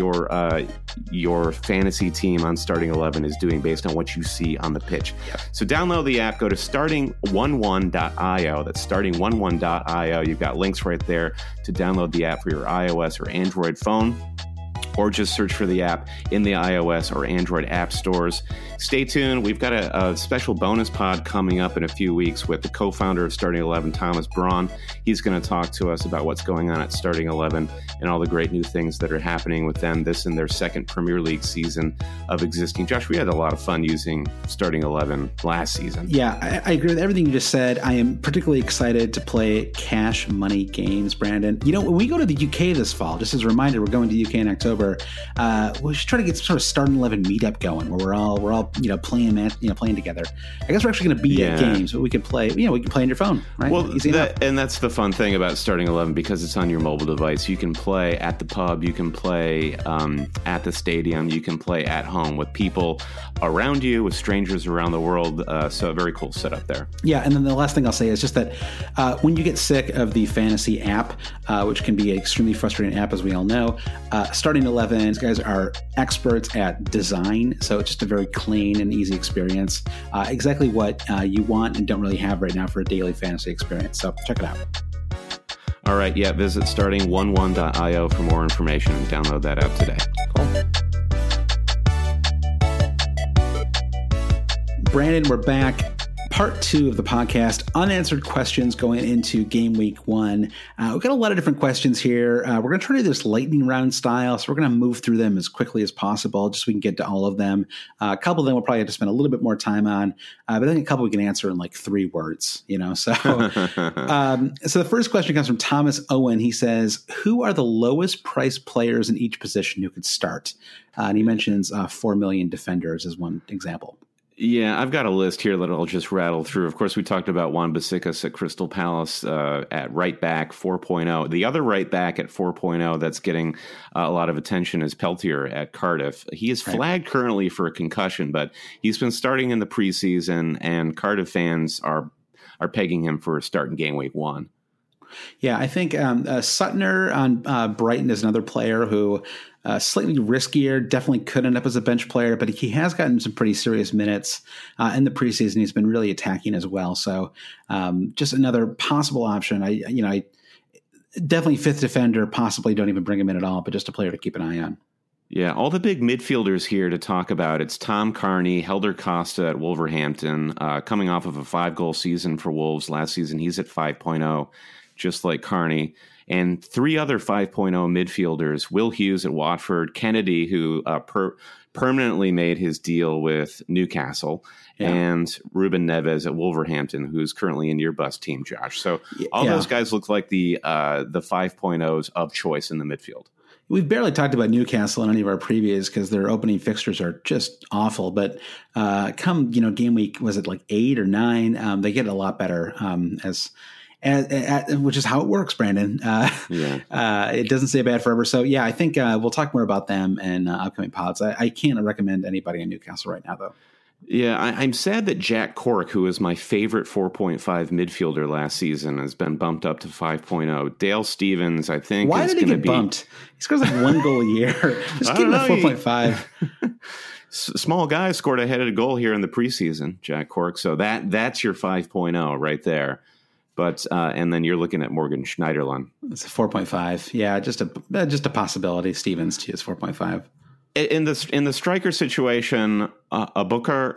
your fantasy team on Starting 11 is doing based on what you see on the pitch. Yep. So download the app, go to starting11.io. That's starting11.io. You've got links right there to download the app for your iOS or Android phone, or just search for the app in the iOS or Android app stores. Stay tuned. We've got a special bonus pod coming up in a few weeks with the co-founder of Starting 11, Thomas Braun. He's going to talk to us about what's going on at Starting 11 and all the great new things that are happening with them this in their second Premier League season of existing. Josh, we had a lot of fun using Starting 11 last season. Yeah, I agree with everything you just said. I am particularly excited to play cash money games, Brandon. You know, when we go to the UK this fall, just as a reminder, we're going to the UK in October. We should try to get some sort of Starting 11 meetup going where we're all playing together. I guess we're actually going to be at games, but we can play. We can play on your phone, right? Well, and that's the fun thing about Starting 11 because it's on your mobile device. You can play at the pub, you can play at the stadium, you can play at home with people around you, with strangers around the world. So a very cool setup there. Yeah, and then the last thing I'll say is just that when you get sick of the fantasy app, which can be an extremely frustrating app, as we all know, Starting 11, these guys are experts at design, so it's just a very clean and easy experience. Exactly what you want and don't really have right now for a daily fantasy experience. So check it out. All right, visit starting11.io for more information and download that app today. Cool. Brandon, we're back. Part 2 of the podcast, unanswered questions going into game week 1. We've got a lot of different questions here. We're going to try to do this lightning round style, so we're going to move through them as quickly as possible, just so we can get to all of them. A couple of them we'll probably have to spend a little bit more time on, but I think a couple we can answer in like 3 words, So, so the first question comes from Thomas Owen. He says, who are the lowest priced players in each position who could start? And he mentions 4 million defenders as one example. Yeah, I've got a list here that I'll just rattle through. Of course, we talked about Wan-Bissaka at Crystal Palace at right back 4.0. The other right back at 4.0 that's getting a lot of attention is Peltier at Cardiff. He is flagged currently for a concussion, but he's been starting in the preseason, and Cardiff fans are pegging him for a start in game week 1. Yeah, I think Suttner on Brighton is another player who slightly riskier, definitely could end up as a bench player, but he has gotten some pretty serious minutes in the preseason. He's been really attacking as well. So just another possible option. I definitely fifth defender, possibly don't even bring him in at all, but just a player to keep an eye on. Yeah, all the big midfielders here to talk about. It's Tom Carney, Helder Costa at Wolverhampton, coming off of a 5-goal season for Wolves last season. He's at 5.0. Just like Carney, and 3 other 5.0 midfielders, Will Hughes at Watford, Kennedy, who permanently made his deal with Newcastle, and Ruben Neves at Wolverhampton, who's currently in your bus team, Josh. So all those guys look like the 5.0s of choice in the midfield. We've barely talked about Newcastle in any of our previews because their opening fixtures are just awful. But come game week, was it like 8 or 9? They get a lot better which is how it works, Brandon. It doesn't stay bad forever. So, I think we'll talk more about them in upcoming pods. I can't recommend anybody in Newcastle right now, though. Yeah, I'm sad that Jack Cork, who was my favorite 4.5 midfielder last season, has been bumped up to 5.0. Dale Stevens, I think, Why is did he going to get be bumped? He scores like 1 goal a year. Just give him a 4.5. Small guy scored a headed goal here in the preseason, Jack Cork. So that's your 5.0 right there. But and then you're looking at Morgan Schneiderlin. It's a 4.5. Yeah, just a possibility. Stevens too is 4.5. In the striker situation, Abubakar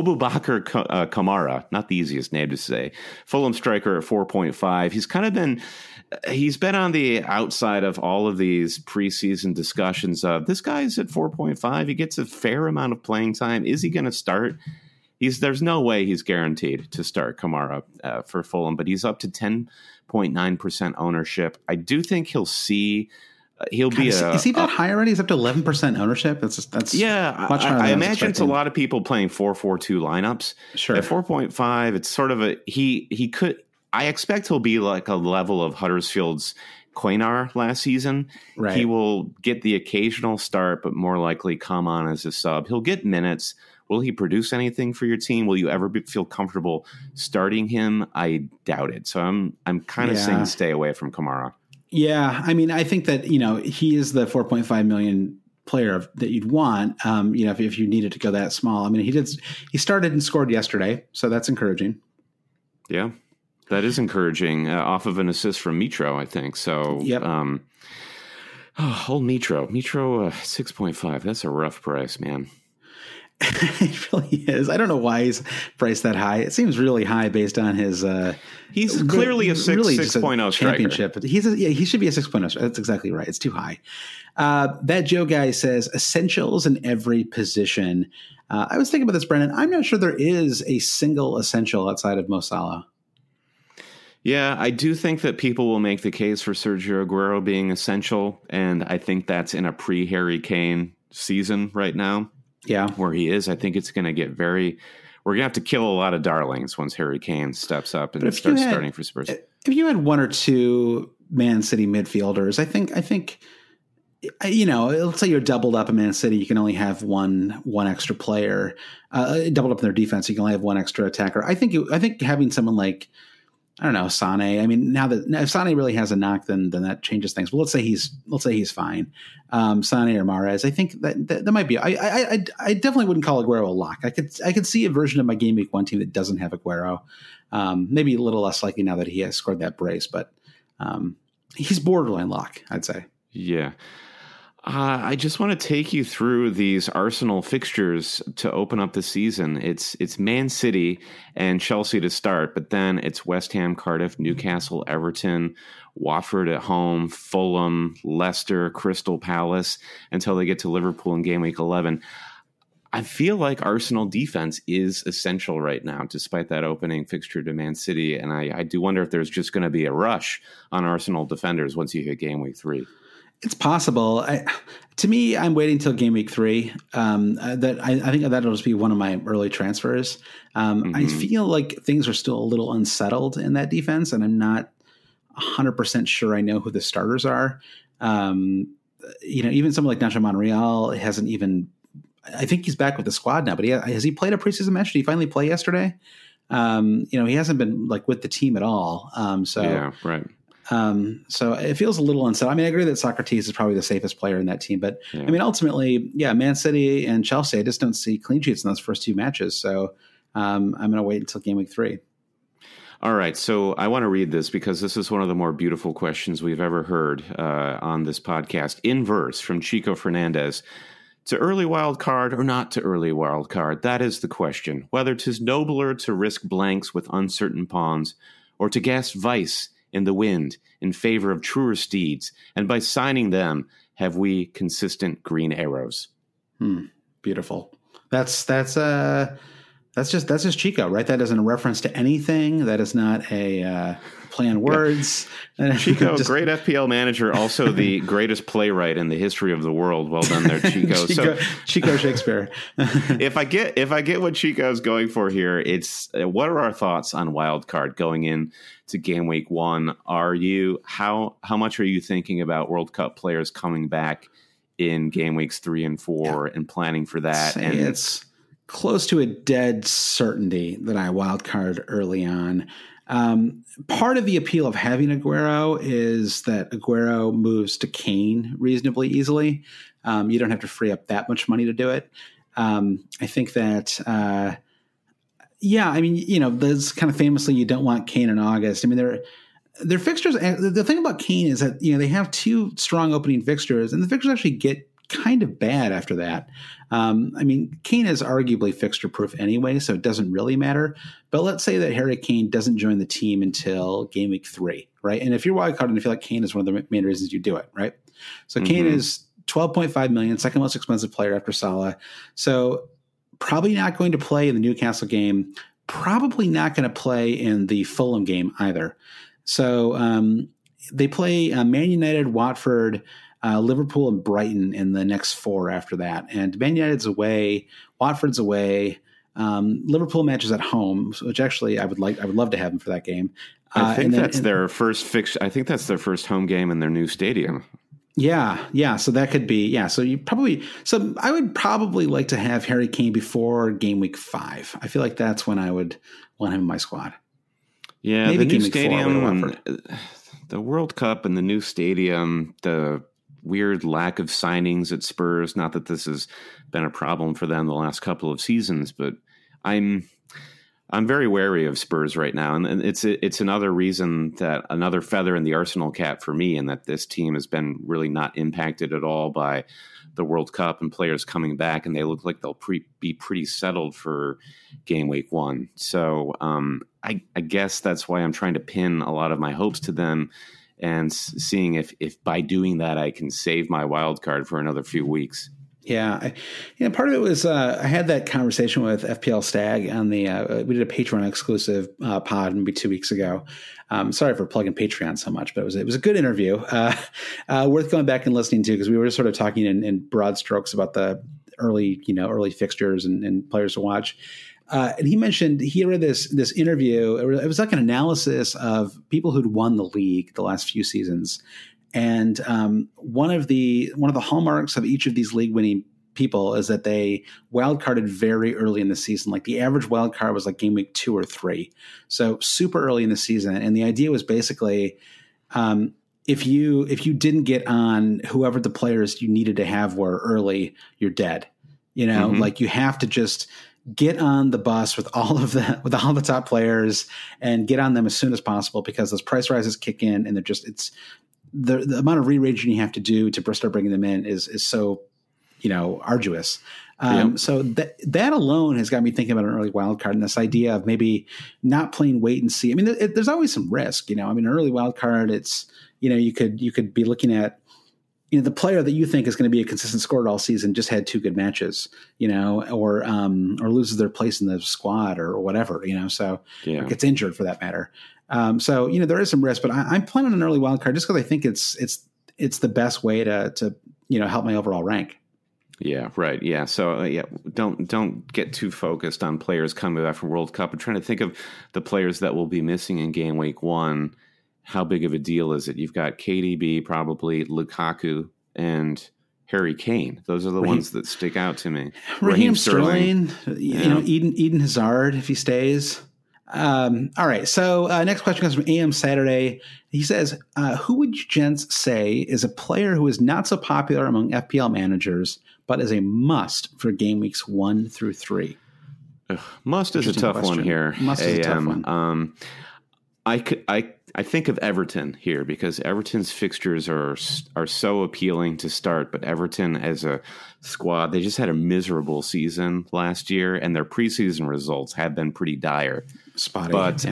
Kamara, not the easiest name to say, Fulham striker at 4.5. He's been on the outside of all of these preseason discussions of this guy's at 4.5. He gets a fair amount of playing time. Is he going to start? There's no way he's guaranteed to start Kamara for Fulham, but he's up to 10.9% ownership. I do think he'll see. Is he that high already? He's up to 11% ownership. That's much higher. I imagine it's a lot of people playing 4-4-2 lineups. Sure. At 4.5, it's sort of he could. I expect he'll be like a level of Huddersfield's Quanar last season. Right. He will get the occasional start, but more likely come on as a sub. He'll get minutes. Will he produce anything for your team? Will you ever feel comfortable starting him? I doubt it. So I'm kind of saying stay away from Kamara. Yeah, I mean, I think that, he is the 4.5 million player that you'd want, if you needed to go that small. I mean, he started and scored yesterday, so that's encouraging. Yeah, that is encouraging, off of an assist from Mitro, I think. So, yep. Old Mitro, 6.5, that's a rough price, man. It really is. I don't know why he's priced that high. It seems really high based on his. He's clearly a 6.0 championship. striker. He should be a 6.0. That's exactly right. It's too high. That Joe guy says essentials in every position. I was thinking about this, Brendan. I'm not sure there is a single essential outside of Mo Salah. Yeah, I do think that people will make the case for Sergio Aguero being essential, and I think that's in a pre-Harry Kane season right now. Yeah, where he is, I think it's going to get we're going to have to kill a lot of darlings once Harry Kane steps up and starts starting for Spurs. If you had one or two Man City midfielders, I think, let's say you're doubled up in Man City, you can only have one extra player. Doubled up in their defense, you can only have one extra attacker. I think having someone like, I don't know, Sané. I mean, now if Sané really has a knock, then that changes things. But let's say he's fine. Sané or Mahrez. I think that might be. I definitely wouldn't call Aguero a lock. I could see a version of my game week 1 team that doesn't have Aguero. Maybe a little less likely now that he has scored that brace, but he's borderline lock, I'd say. Yeah. I just want to take you through these Arsenal fixtures to open up the season. It's Man City and Chelsea to start, but then it's West Ham, Cardiff, Newcastle, Everton, Watford at home, Fulham, Leicester, Crystal Palace, until they get to Liverpool in game week 11. I feel like Arsenal defense is essential right now, despite that opening fixture to Man City. And I do wonder if there's just going to be a rush on Arsenal defenders once you hit game week 3. It's possible. To me, I'm waiting till game week 3. I think that'll just be one of my early transfers. I feel like things are still a little unsettled in that defense, and I'm not 100% sure I know who the starters are. Even someone like Nacho Monreal hasn't even. I think he's back with the squad now, but has he played a preseason match? Did he finally play yesterday? He hasn't been with the team at all. Yeah, right. So it feels a little unsettled. I mean, I agree that Socrates is probably the safest player in that team, but I mean, ultimately, Man City and Chelsea, I just don't see clean sheets in those first 2 matches. So I'm going to wait until game week 3. All right. So I want to read this because this is one of the more beautiful questions we've ever heard on this podcast, in verse from Chico Fernandez. To early wild card or not to early wild card, that is the question. Whether 'tis nobler to risk blanks with uncertain pawns, or to cast vice in the wind in favor of truer steeds, and by signing them have we consistent green arrows. Beautiful. That's just Chico, right? That isn't a reference to anything. That is not a play on words. Yeah. Chico, great FPL manager, also the greatest playwright in the history of the world. Well done there, Chico. Chico Shakespeare. If I get what Chico's going for here, it's what are our thoughts on wild card going in to game week 1? How much are you thinking about World Cup players coming back in game weeks 3 and 4 and planning for that? close to a dead certainty that I wild card early on. Part of the appeal of having Aguero is that Aguero moves to Kane reasonably easily. You don't have to free up that much money to do it. I think that, there's kind of famously you don't want Kane in August. I mean, their fixtures. The thing about Kane is that they have two strong opening fixtures, and the fixtures actually get kind of bad after that. Kane is arguably fixture proof anyway, so it doesn't really matter. But let's say that Harry Kane doesn't join the team until game week 3, right? And if you're wildcarding, and you feel like Kane is one of the main reasons you do it, right? So Kane is $12.5 million, second most expensive player after Salah. So probably not going to play in the Newcastle game. Probably not going to play in the Fulham game either. So they play Man United, Watford, Liverpool, and Brighton in the next 4 after that. And Man United's away, Watford's away, Liverpool matches at home, which actually I would love to have them for that game. I think that's their first fix. I think that's their first home game in their new stadium. Yeah. So that could be, So I would probably like to have Harry Kane before game week 5. I feel like that's when I would want him in my squad. Yeah, maybe the new stadium, the World Cup and the new stadium, the weird lack of signings at Spurs. Not that this has been a problem for them the last couple of seasons, but I'm very wary of Spurs right now, and it's another reason that another feather in the Arsenal cap for me, and that this team has been really not impacted at all by the World Cup and players coming back, and they look like they'll be pretty settled for game week 1. So I guess that's why I'm trying to pin a lot of my hopes to them, and seeing if by doing that I can save my wild card for another few weeks. Yeah. Part of it was I had that conversation with FPL Stag on we did a Patreon exclusive pod maybe 2 weeks ago. Sorry for plugging Patreon so much, but it was a good interview. Worth going back and listening to, because we were just sort of talking in broad strokes about the early fixtures and players to watch. And he mentioned he read this interview. It was like an analysis of people who'd won the league the last few seasons. And one of the hallmarks of each of these league winning people is that they wildcarded very early in the season. Like the average wildcard was like game week 2 or 3. So super early in the season. And the idea was basically if you didn't get on whoever the players you needed to have were early, you're dead. Like you have to just get on the bus with all the top players and get on them as soon as possible, because those price rises kick in, and the amount of rearranging you have to do to start bringing them in is so, arduous. So that alone has got me thinking about an early wild card, and this idea of maybe not playing wait and see. I mean, there's always some risk, an early wild card. It's, you could be looking at, the player that you think is going to be a consistent scorer all season just had 2 good matches, or loses their place in the squad or whatever, or gets injured for that matter. So there is some risk, but I'm planning on an early wild card just because I think it's the best way to help my overall rank. Yeah, right. Yeah. So don't get too focused on players coming back from World Cup. I'm trying to think of the players that will be missing in game week 1. How big of a deal is it? You've got KDB, probably Lukaku, and Harry Kane. Those are the ones that stick out to me. Raheem Sterling, Eden Hazard if he stays. All right. So next question comes from AM Saturday. He says, who would you gents say is a player who is not so popular among FPL managers, but is a must for game weeks 1 through 3? Must is a tough one here. Must is a tough one. I think of Everton here because Everton's fixtures are so appealing to start, but Everton as a squad, they just had a miserable season last year, and their preseason results have been pretty dire. Spotty. But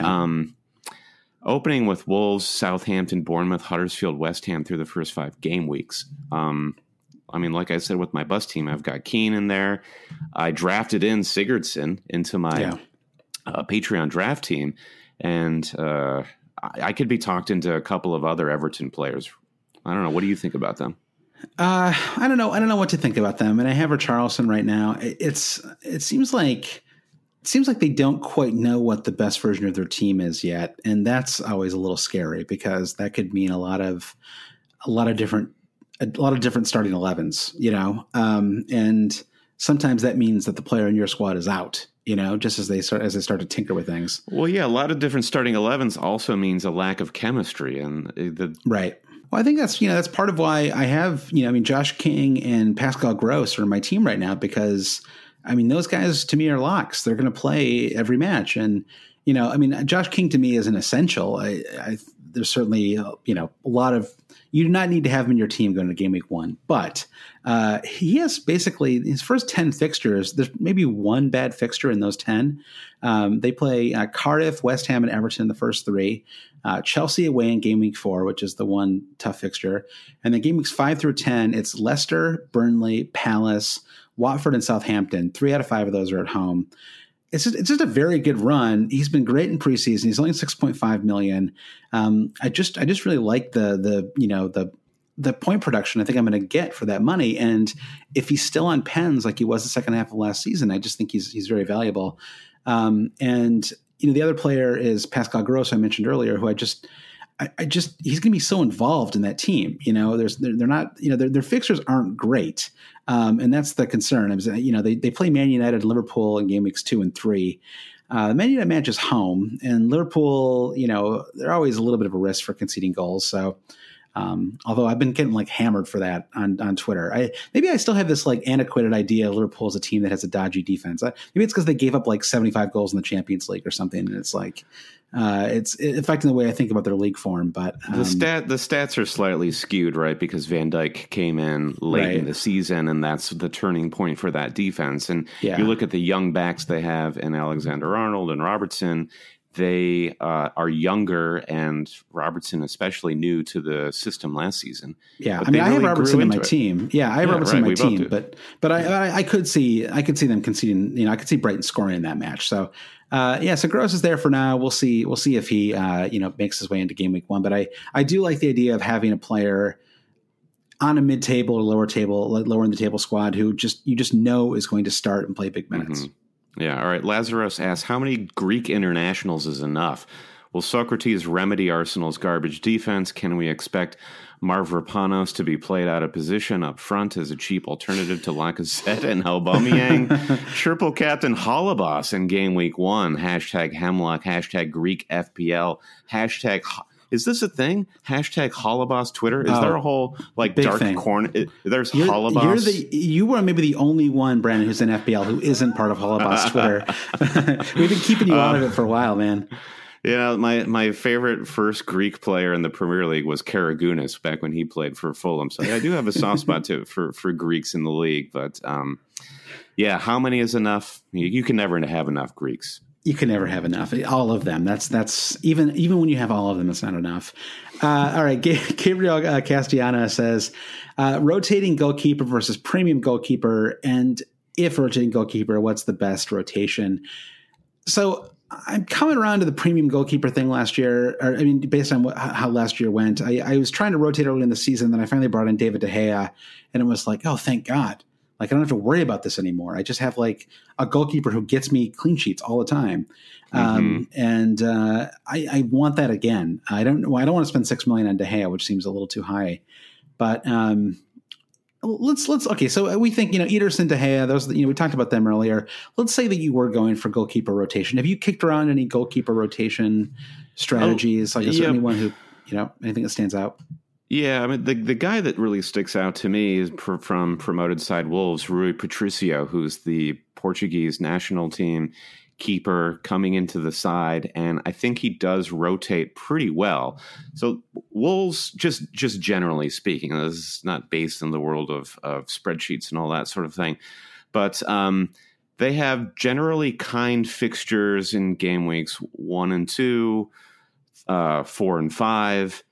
opening with Wolves, Southampton, Bournemouth, Huddersfield, West Ham through the first 5 game weeks. Like I said, with my bus team, I've got Keane in there. I drafted in Sigurdsson into my Patreon draft team, and I could be talked into a couple of other Everton players. I don't know. What do you think about them? I don't know. I don't know what to think about them. And I have Richarlison right now. It seems like they don't quite know what the best version of their team is yet, and that's always a little scary because that could mean a lot of different starting 11s. And sometimes that means that the player in your squad is out, just as they start to tinker with things. Well, yeah, a lot of different starting 11s also means a lack of chemistry, and right. Well, I think that's part of why I have, Josh King and Pascal Gross are my team right now, because those guys to me are locks. They're going to play every match. And, Josh King to me is an essential. There's certainly, a lot of, you do not need to have him in your team going to game week 1, but he has basically his first 10 fixtures. There's maybe one bad fixture in those 10. They play Cardiff, West Ham, and Everton the first 3. Chelsea away in game week 4, which is the one tough fixture. And then game weeks 5 through 10, it's Leicester, Burnley, Palace, Watford, and Southampton. 3 out of 5 of those are at home. It's just a very good run. He's been great in preseason. He's only 6.5 million. I just really like the point production I think I'm going to get for that money. And if he's still on pens like he was the second half of last season, I just think he's very valuable. And the other player is Pascal Gross, I mentioned earlier, who he's going to be so involved in that team. They're not, their fixtures aren't great. And that's the concern. They play Man United and Liverpool in game weeks 2 and 3. The Man United match is home, and Liverpool, they're always a little bit of a risk for conceding goals. So, although I've been getting hammered for that on Twitter. Maybe I still have this antiquated idea Liverpool is a team that has a dodgy defense. Maybe it's because they gave up 75 goals in the Champions League or something, and it's it's affecting the way I think about their league form. But the stats are slightly skewed, right? Because Van Dijk came in late in the season, and that's the turning point for that defense. And you look at the young backs they have in Alexander-Arnold and Robertson. They are younger, and Robertson especially new to the system last season. Yeah, I have Robertson in my team. Yeah, I have Robertson in my team, but I could see them conceding. I could see Brighton scoring in that match. So so Gross is there for now. We'll see if he makes his way into game week 1. But I do like the idea of having a player on a mid-table or lower in the table squad who you just know is going to start and play big minutes. Mm-hmm. Yeah. All right. Lazarus asks, how many Greek internationals is enough? Will Socrates remedy Arsenal's garbage defense? Can we expect Mavropanos to be played out of position up front as a cheap alternative to Lacazette and Aubameyang? Triple captain Holobos in game week 1. Hashtag Hemlock. Hashtag Greek FPL. Hashtag... Is this a thing? Hashtag Holobos Twitter? Is there a whole dark thing. Corner? There's Holobos. You are maybe the only one, Brandon, who's in FPL who isn't part of Holobos Twitter. We've been keeping you out of it for a while, man. Yeah, my favorite first Greek player in the Premier League was Karagounis back when he played for Fulham. So I do have a soft spot for Greeks in the league. But how many is enough? You can never have enough Greeks. You can never have enough. All of them. That's even when you have all of them, it's not enough. All right. Gabriel Castellana says, rotating goalkeeper versus premium goalkeeper. And if rotating goalkeeper, what's the best rotation? So I'm coming around to the premium goalkeeper thing last year. Based on how last year went, I was trying to rotate early in the season. Then I finally brought in David De Gea, and it was oh, thank God. I don't have to worry about this anymore. I just have a goalkeeper who gets me clean sheets all the time. And I want that again. I don't want to spend $6 million on De Gea, which seems a little too high, but okay. So we think, Ederson, De Gea, those, we talked about them earlier. Let's say that you were going for goalkeeper rotation. Have you kicked around any goalkeeper rotation strategies? Is there anyone who, anything that stands out? Yeah, the guy that really sticks out to me is from promoted side Wolves, Rui Patricio, who's the Portuguese national team keeper coming into the side, and I think he does rotate pretty well. So Wolves, just generally speaking, this is not based in the world of spreadsheets and all that sort of thing, but they have generally kind fixtures in game weeks 1 and 2, 4 and 5.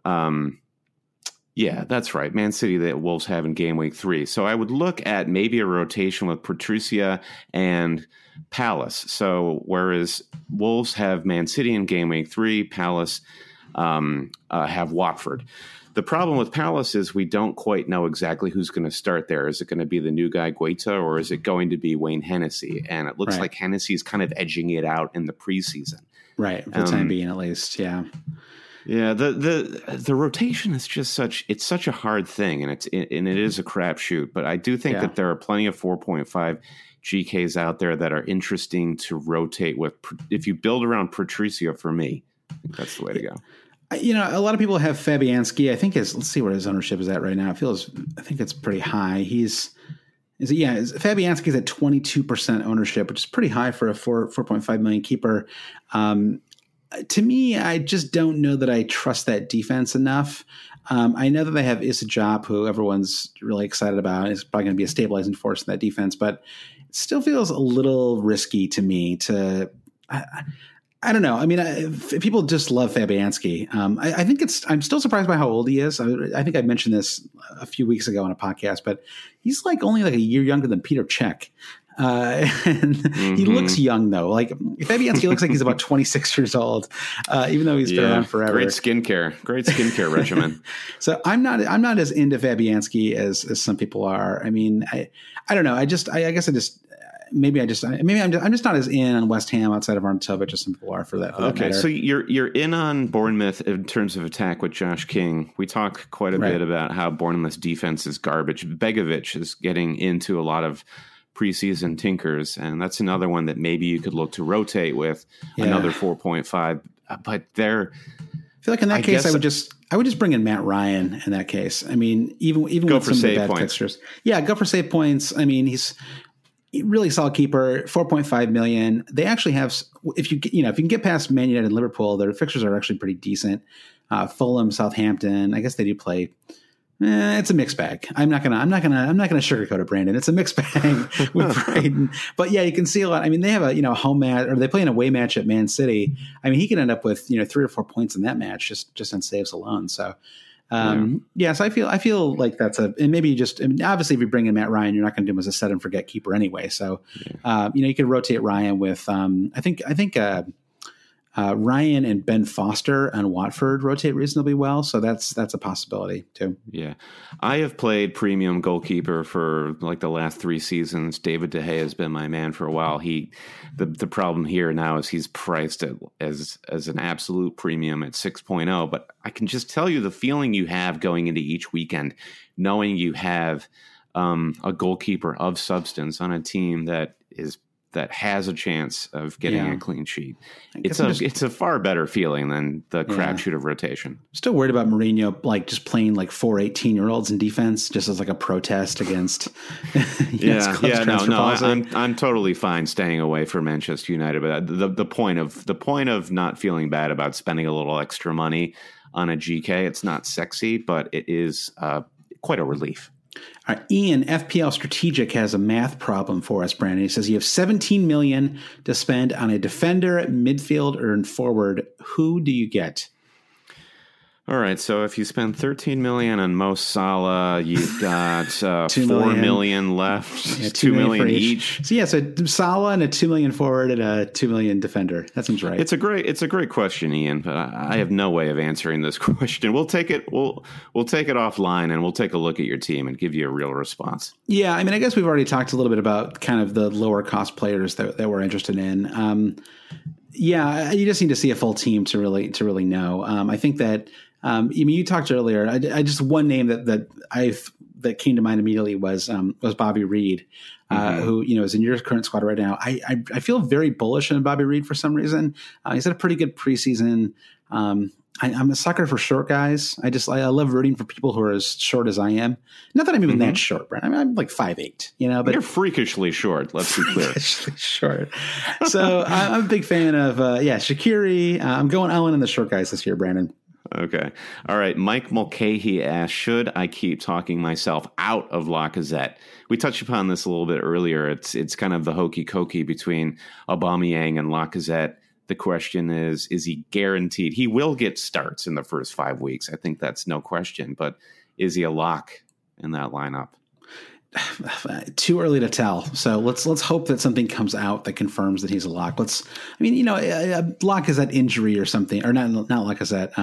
Yeah, that's right. Man City that Wolves have in game week 3. So I would look at maybe a rotation with Patricia and Palace. So whereas Wolves have Man City in game week 3, Palace have Watford. The problem with Palace is we don't quite know exactly who's going to start there. Is it going to be the new guy Guaita, or is it going to be Wayne Hennessy? And it looks like Hennessy's kind of edging it out in the preseason. Right, for the time being at least, yeah. Yeah, the rotation is just such a hard thing, and it is a crapshoot. But I do think that there are plenty of 4.5 GKs out there that are interesting to rotate with. If you build around Patricio, for me, I think that's the way to go. A lot of people have Fabianski. I think let's see where his ownership is at right now. I think it's pretty high. Fabianski is at 22% ownership, which is pretty high for a 4.5 million keeper. To me, I just don't know that I trust that defense enough. I know that they have Issa Diop, who everyone's really excited about. Is probably going to be a stabilizing force in that defense, but it still feels a little risky to me I don't know. I mean, if people just love Fabianski. I think I'm still surprised by how old he is. I think I mentioned this a few weeks ago on a podcast, but he's only a year younger than Peter Cech. And he looks young though. Like Fabianski looks like he's about 26 years old, even though he's been around forever. Great skincare regimen. So I'm not as into Fabianski as some people are. I mean, I don't know. I'm just not as in on West Ham outside of Arnautovic as some people are for that. Okay, so you're in on Bournemouth in terms of attack with Josh King. We talk quite a bit about how Bournemouth's defense is garbage. Begovic is getting into a lot of preseason tinkers, and that's another one that maybe you could look to rotate with another 4.5. But I feel like in that case, I would just bring in Matt Ryan in that case. I mean, even with some of the bad fixtures. Yeah, go for save points. I mean, he's really solid keeper, 4.5 million. They actually have, if you can get past Man United and Liverpool, their fixtures are actually pretty decent. Fulham, Southampton, I guess they do play. It's a mixed bag. I'm not gonna sugarcoat it, Brandon. It's a mixed bag with Brighton. But yeah, you can see a lot. I mean, they have a home match, or they play an away match at Man City. I mean, he can end up with 3 or 4 points in that match just on saves alone. So so I feel like that's and maybe obviously if you bring in Matt Ryan, you're not going to do him as a set and forget keeper anyway. So you could rotate Ryan with I think Ryan and Ben Foster and Watford rotate reasonably well, so that's a possibility too. Yeah, I have played premium goalkeeper for like the last 3 seasons. David De Gea has been my man for a while. The problem here now is he's priced as an absolute premium at 6.0. But I can just tell you the feeling you have going into each weekend, knowing you have a goalkeeper of substance on a team that has a chance of getting a clean sheet. It's a far better feeling than the crapshoot of rotation. Still worried about Mourinho, just playing 4 18-year-olds in defense, just as a protest against. I'm totally fine staying away from Manchester United, but the point of not feeling bad about spending a little extra money on a GK, it's not sexy, but it is quite a relief. All right, Ian, FPL Strategic has a math problem for us, Brandon. He says you have 17 million to spend on a defender, midfield, or forward. Who do you get? All right, so if you spend 13 million on Mo Salah, you've got 4 million left, yeah, 2 million each. So Salah and a 2 million forward and a 2 million defender. That seems right. It's a great question, Ian, but I have no way of answering this question. We'll take it offline, and we'll take a look at your team and give you a real response. Yeah, I mean, I guess we've already talked a little bit about kind of the lower cost players that we're interested in. Yeah, you just need to see a full team to really know. I think that. You talked earlier. I just one name that came to mind immediately was Bobby Reed, who is in your current squad right now. I feel very bullish on Bobby Reed for some reason. He's had a pretty good preseason. I'm a sucker for short guys. I love rooting for people who are as short as I am. Not that I'm even that short, Brent. I'm like 5'8", but you're freakishly short. Let's be clear. Freakishly short. So I'm a big fan of Shaqiri. I'm going all in the short guys this year, Brandon. Okay. All right. Mike Mulcahy asked, should I keep talking myself out of Lacazette? We touched upon this a little bit earlier. It's kind of the hokey-cokey between Aubameyang and Lacazette. The question is he guaranteed? He will get starts in the first 5 weeks. I think that's no question. But is he a lock in that lineup? Too early to tell. So let's hope that something comes out that confirms that he's a lock. A lock is that injury or something, or not lock is that.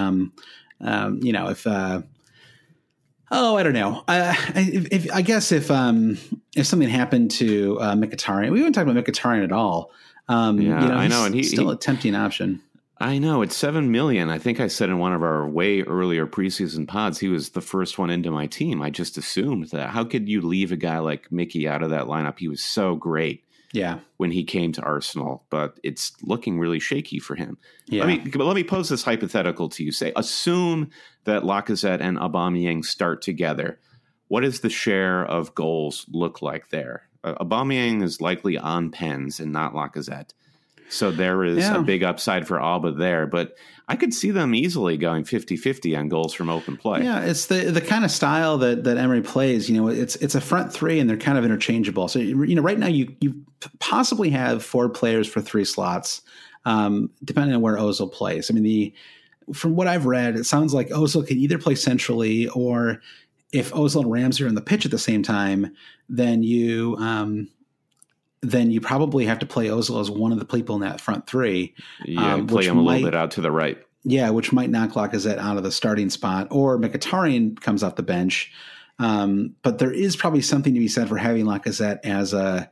I don't know. I guess if something happened to Mkhitaryan, we haven't talked about Mkhitaryan at all. I know, and he's still a tempting option. I know, it's $7 million. I think I said in one of our way earlier preseason pods, he was the first one into my team. I just assumed that. How could you leave a guy like Mickey out of that lineup? He was so great. Yeah. When he came to Arsenal, but it's looking really shaky for him. Yeah. Let me pose this hypothetical to you. Say, assume that Lacazette and Aubameyang start together. What does the share of goals look like there? Aubameyang is likely on pens and not Lacazette. So there is a big upside for Alba there, but I could see them easily going 50-50 on goals from open play. Yeah, it's the kind of style that Emery plays. It's a front three, and they're kind of interchangeable. So right now you possibly have 4 players for 3 slots, depending on where Ozil plays. I mean, from what I've read, it sounds like Ozil can either play centrally, or if Ozil and Ramsey are on the pitch at the same time, then you probably have to play Ozil as one of the people in that front three. Yeah, play him a little bit out to the right. Yeah, which might knock Lacazette out of the starting spot, or Mkhitaryan comes off the bench. But there is probably something to be said for having Lacazette as a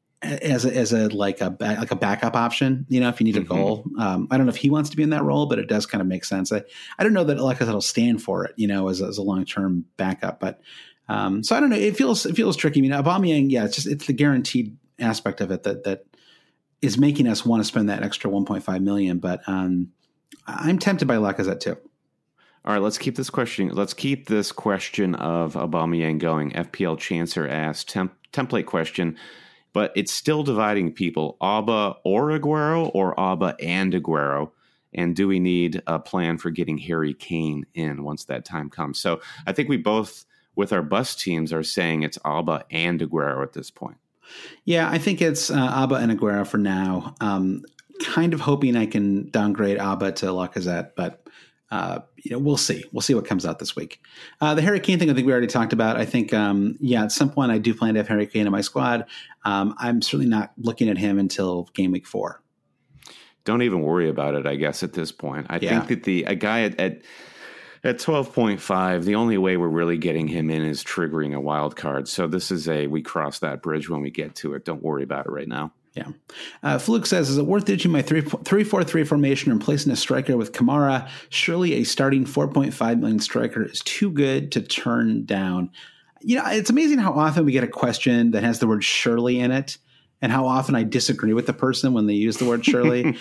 backup option. If you need a goal, I don't know if he wants to be in that role, but it does kind of make sense. I don't know that Lacazette will stand for it, as a long term backup. But so I don't know. It feels tricky. I mean, Aubameyang, it's the guaranteed aspect of it that is making us want to spend that extra 1.5 million. But I'm tempted by Lacazette too. All right, let's keep this question of Aubameyang going. FPL Chancer asked, template question, but it's still dividing people. Auba or Aguero, or Auba and Aguero? And do we need a plan for getting Harry Kane in once that time comes? So I think we both, with our bus teams, are saying it's Auba and Aguero at this point. Yeah, I think it's Auba and Aguero for now. Kind of hoping I can downgrade Auba to Lacazette, but we'll see. We'll see what comes out this week. The Harry Kane thing, I think we already talked about. I think, at some point I do plan to have Harry Kane in my squad. I'm certainly not looking at him until game week 4. Don't even worry about it, I guess, at this point. I think that a guy at 12.5, the only way we're really getting him in is triggering a wild card. So this is we cross that bridge when we get to it. Don't worry about it right now. Yeah. Fluke says, is it worth ditching my 3-4-3 formation and replacing a striker with Kamara? Surely a starting 4.5 million striker is too good to turn down. It's amazing how often we get a question that has the word surely in it, and how often I disagree with the person when they use the word surely.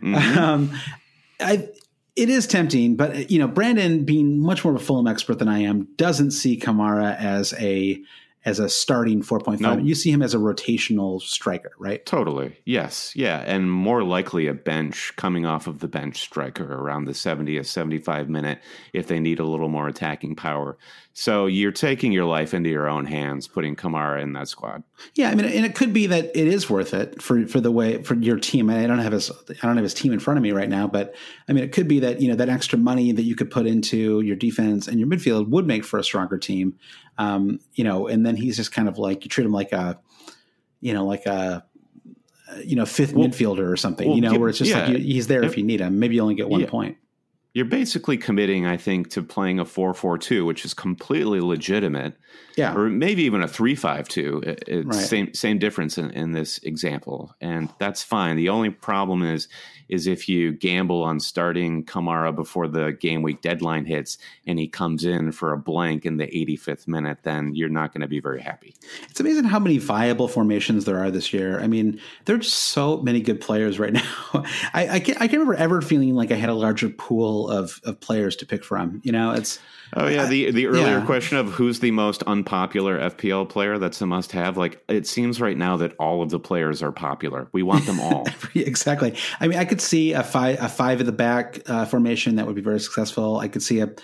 It is tempting, but Brandon, being much more of a Fulham expert than I am, doesn't see Kamara as a starting 4.5. No. You see him as a rotational striker, right? Totally. Yes. Yeah. And more likely a bench, coming off of the bench striker around the 70th, 75 minute if they need a little more attacking power. So you're taking your life into your own hands, putting Kamara in that squad. Yeah, I mean, and it could be that it is worth it for your team. I don't have his team in front of me right now, but I mean, it could be that that extra money that you could put into your defense and your midfield would make for a stronger team. And then he's just kind of like, you treat him like a fifth midfielder or something. Where it's just like he's there if you need him. Maybe you only get 1 point. You're basically committing, I think, to playing a 4-4-2, which is completely legitimate. Yeah. Or maybe even a 3-5-2. It's right. Same difference in this example. And that's fine. The only problem is if you gamble on starting Kamara before the game week deadline hits and he comes in for a blank in the 85th minute, then you're not going to be very happy. It's amazing how many viable formations there are this year. I mean, there are just so many good players right now. I can't remember ever feeling like I had a larger pool of players to pick from. It's the earlier question of who's the most unpopular FPL player, that's a must have. Like, it seems right now that all of the players are popular. We want them all. Exactly. I mean, I could see a five at the back formation that would be very successful. I could see a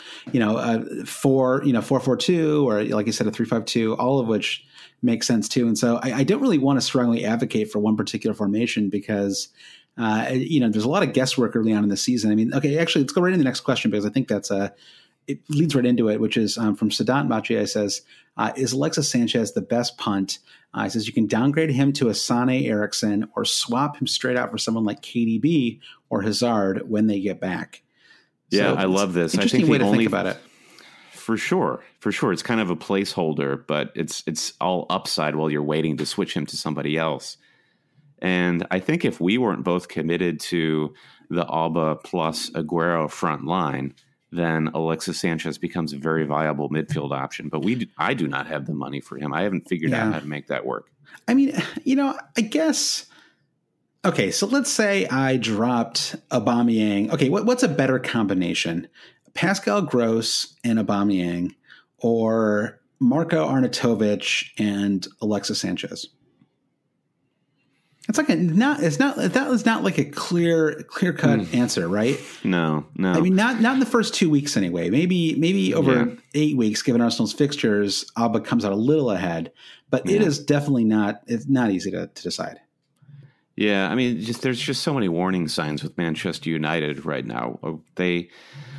4-4-2, or like you said, a 3-5-2, all of which makes sense too. And so I don't really want to strongly advocate for one particular formation because there's a lot of guesswork early on in the season. I mean, okay, actually, let's go right into the next question because I think it leads right into it, which is from Sadat Bachi. Says, is Alexis Sanchez the best punt? He says you can downgrade him to a Sane Eriksson or swap him straight out for someone like KDB or Hazard when they get back. Yeah, I love this. Interesting way to think about it. For sure. It's kind of a placeholder, but it's all upside while you're waiting to switch him to somebody else. And I think if we weren't both committed to the Alba plus Aguero front line, then Alexis Sanchez becomes a very viable midfield option. But I do not have the money for him. I haven't figured out how to make that work. I mean, I guess. Okay, so let's say I dropped Aubameyang. Okay, what's a better combination? Pascal Gross and Aubameyang, or Marko Arnautovic and Alexis Sanchez? It's like that was not like a clear cut answer, right? No. I mean, not in the first 2 weeks anyway. Maybe over 8 weeks, given Arsenal's fixtures, Alba comes out a little ahead, but it is definitely it's not easy to decide. Yeah, I mean, there's just so many warning signs with Manchester United right now. They've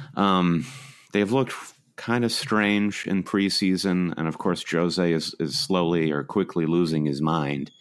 looked kind of strange in preseason, and of course, Jose is slowly or quickly losing his mind.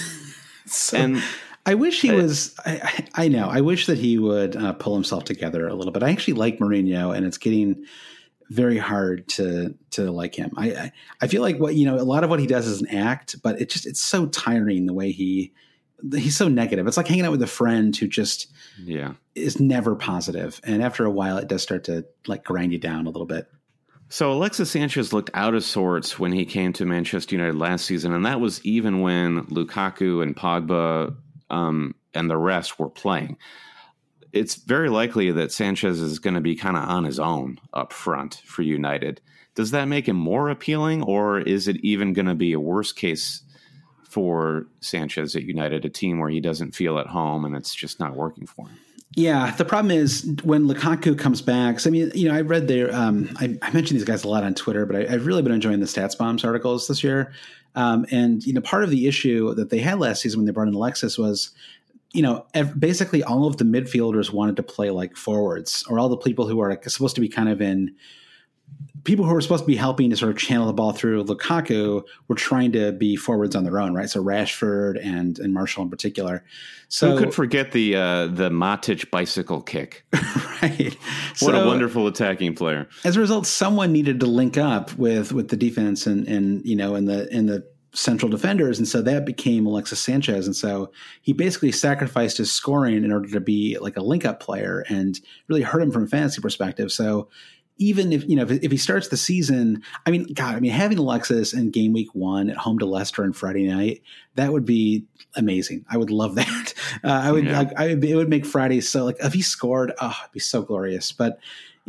And I wish he was. I know. I wish that he would pull himself together a little bit. I actually like Mourinho, and it's getting very hard to like him. I feel like a lot of what he does is an act, but it's so tiring the way he's so negative. It's like hanging out with a friend who just is never positive, and after a while, it does start to like grind you down a little bit. So Alexis Sanchez looked out of sorts when he came to Manchester United last season, and that was even when Lukaku and Pogba and the rest were playing. It's very likely that Sanchez is going to be kind of on his own up front for United. Does that make him more appealing, or is it even going to be a worse case for Sanchez at United, a team where he doesn't feel at home and it's just not working for him? Yeah, the problem is when Lukaku comes back. So, I mean, I read there. I mentioned these guys a lot on Twitter, but I've really been enjoying the StatsBombs articles this year. And part of the issue that they had last season when they brought in Alexis was, basically all of the midfielders wanted to play like forwards, or all the people who are supposed to be kind of people who were supposed to be helping to sort of channel the ball through Lukaku were trying to be forwards on their own, right? So Rashford and Martial in particular. So who could forget the Matic bicycle kick? Right. What a wonderful attacking player. As a result, someone needed to link up with the defense and the central defenders, and so that became Alexis Sanchez. And so he basically sacrificed his scoring in order to be like a link-up player, and really hurt him from a fantasy perspective. So even if he starts the season, having Alexis in game week 1 at home to Leicester on Friday night, that would be amazing. I would love that. It would make Friday so if he scored, it'd be so glorious. But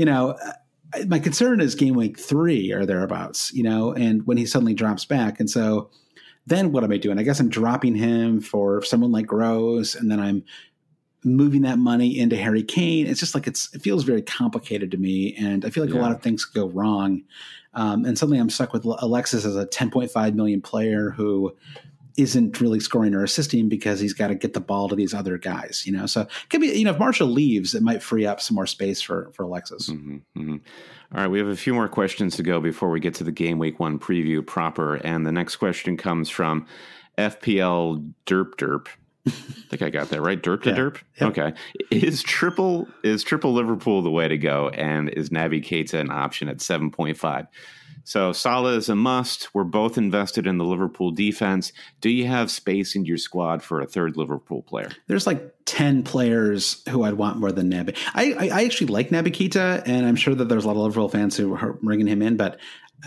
my concern is game week 3 or thereabouts, and when he suddenly drops back. And so then what am I doing? I guess I'm dropping him for someone like Gross, and then I'm moving that money into Harry Kane. It's just it feels very complicated to me. And I feel like a lot of things go wrong. And suddenly I'm stuck with Alexis as a 10.5 million player who isn't really scoring or assisting because he's got to get the ball to these other guys, So it could be, if Martial leaves, it might free up some more space for Alexis. Mm-hmm, mm-hmm. All right. We have a few more questions to go before we get to the game week 1 preview proper. And the next question comes from FPL Derp. I think I got that right. Derp to Derp. Yep. Okay. Is triple Liverpool the way to go? And is Naby Keita an option at 7.5? So Salah is a must. We're both invested in the Liverpool defense. Do you have space in your squad for a third Liverpool player? There's 10 players who I'd want more than Naby. I actually like Naby Keita, and I'm sure that there's a lot of Liverpool fans who are bringing him in. But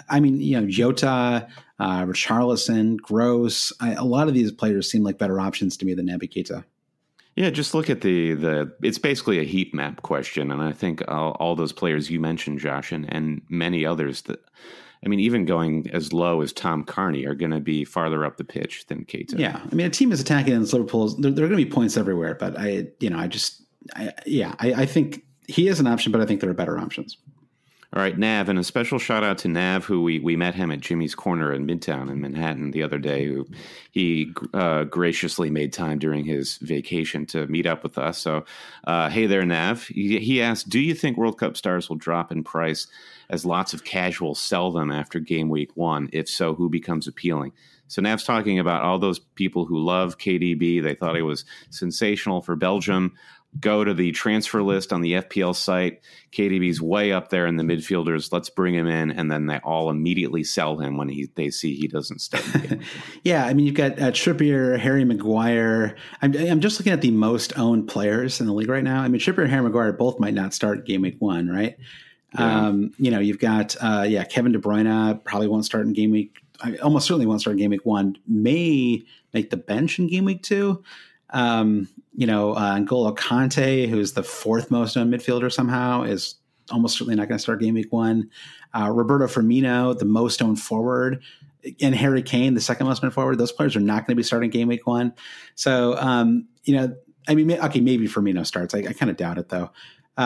Jota, Richarlison, Gross, a lot of these players seem like better options to me than Naby Keita. Yeah, just look at the it's basically a heat map question. And I think all those players you mentioned, Josh, and many others that, even going as low as Tom Carney are going to be farther up the pitch than Keita. Yeah. A team is attacking against Liverpool. There are going to be points everywhere, but I think he is an option, but I think there are better options. All right, Nav, and a special shout out to Nav, who we met him at Jimmy's Corner in Midtown in Manhattan the other day, who he graciously made time during his vacation to meet up with us. So, hey there, Nav. He asked, do you think World Cup stars will drop in price as lots of casuals sell them after game week 1? If so, who becomes appealing? So Nav's talking about all those people who love KDB. They thought he was sensational for Belgium. Go to the transfer list on the FPL site. KDB's way up there in the midfielders. Let's bring him in. And then they all immediately sell him when they see he doesn't start the game. Yeah, I mean, you've got Trippier, Harry Maguire. I'm just looking at the most owned players in the league right now. I mean, Trippier and Harry Maguire both might not start game week 1, right? Yeah. You've got, Kevin De Bruyne probably won't start in game week. Almost certainly won't start in game week 1. May make the bench in game week 2. N'Golo Kante, who's the 4th most owned midfielder somehow, is almost certainly not going to start game week 1. Roberto Firmino, the most owned forward, and Harry Kane, the 2nd most owned forward. Those players are not going to be starting game week 1. So, maybe Firmino starts. I kind of doubt it, though.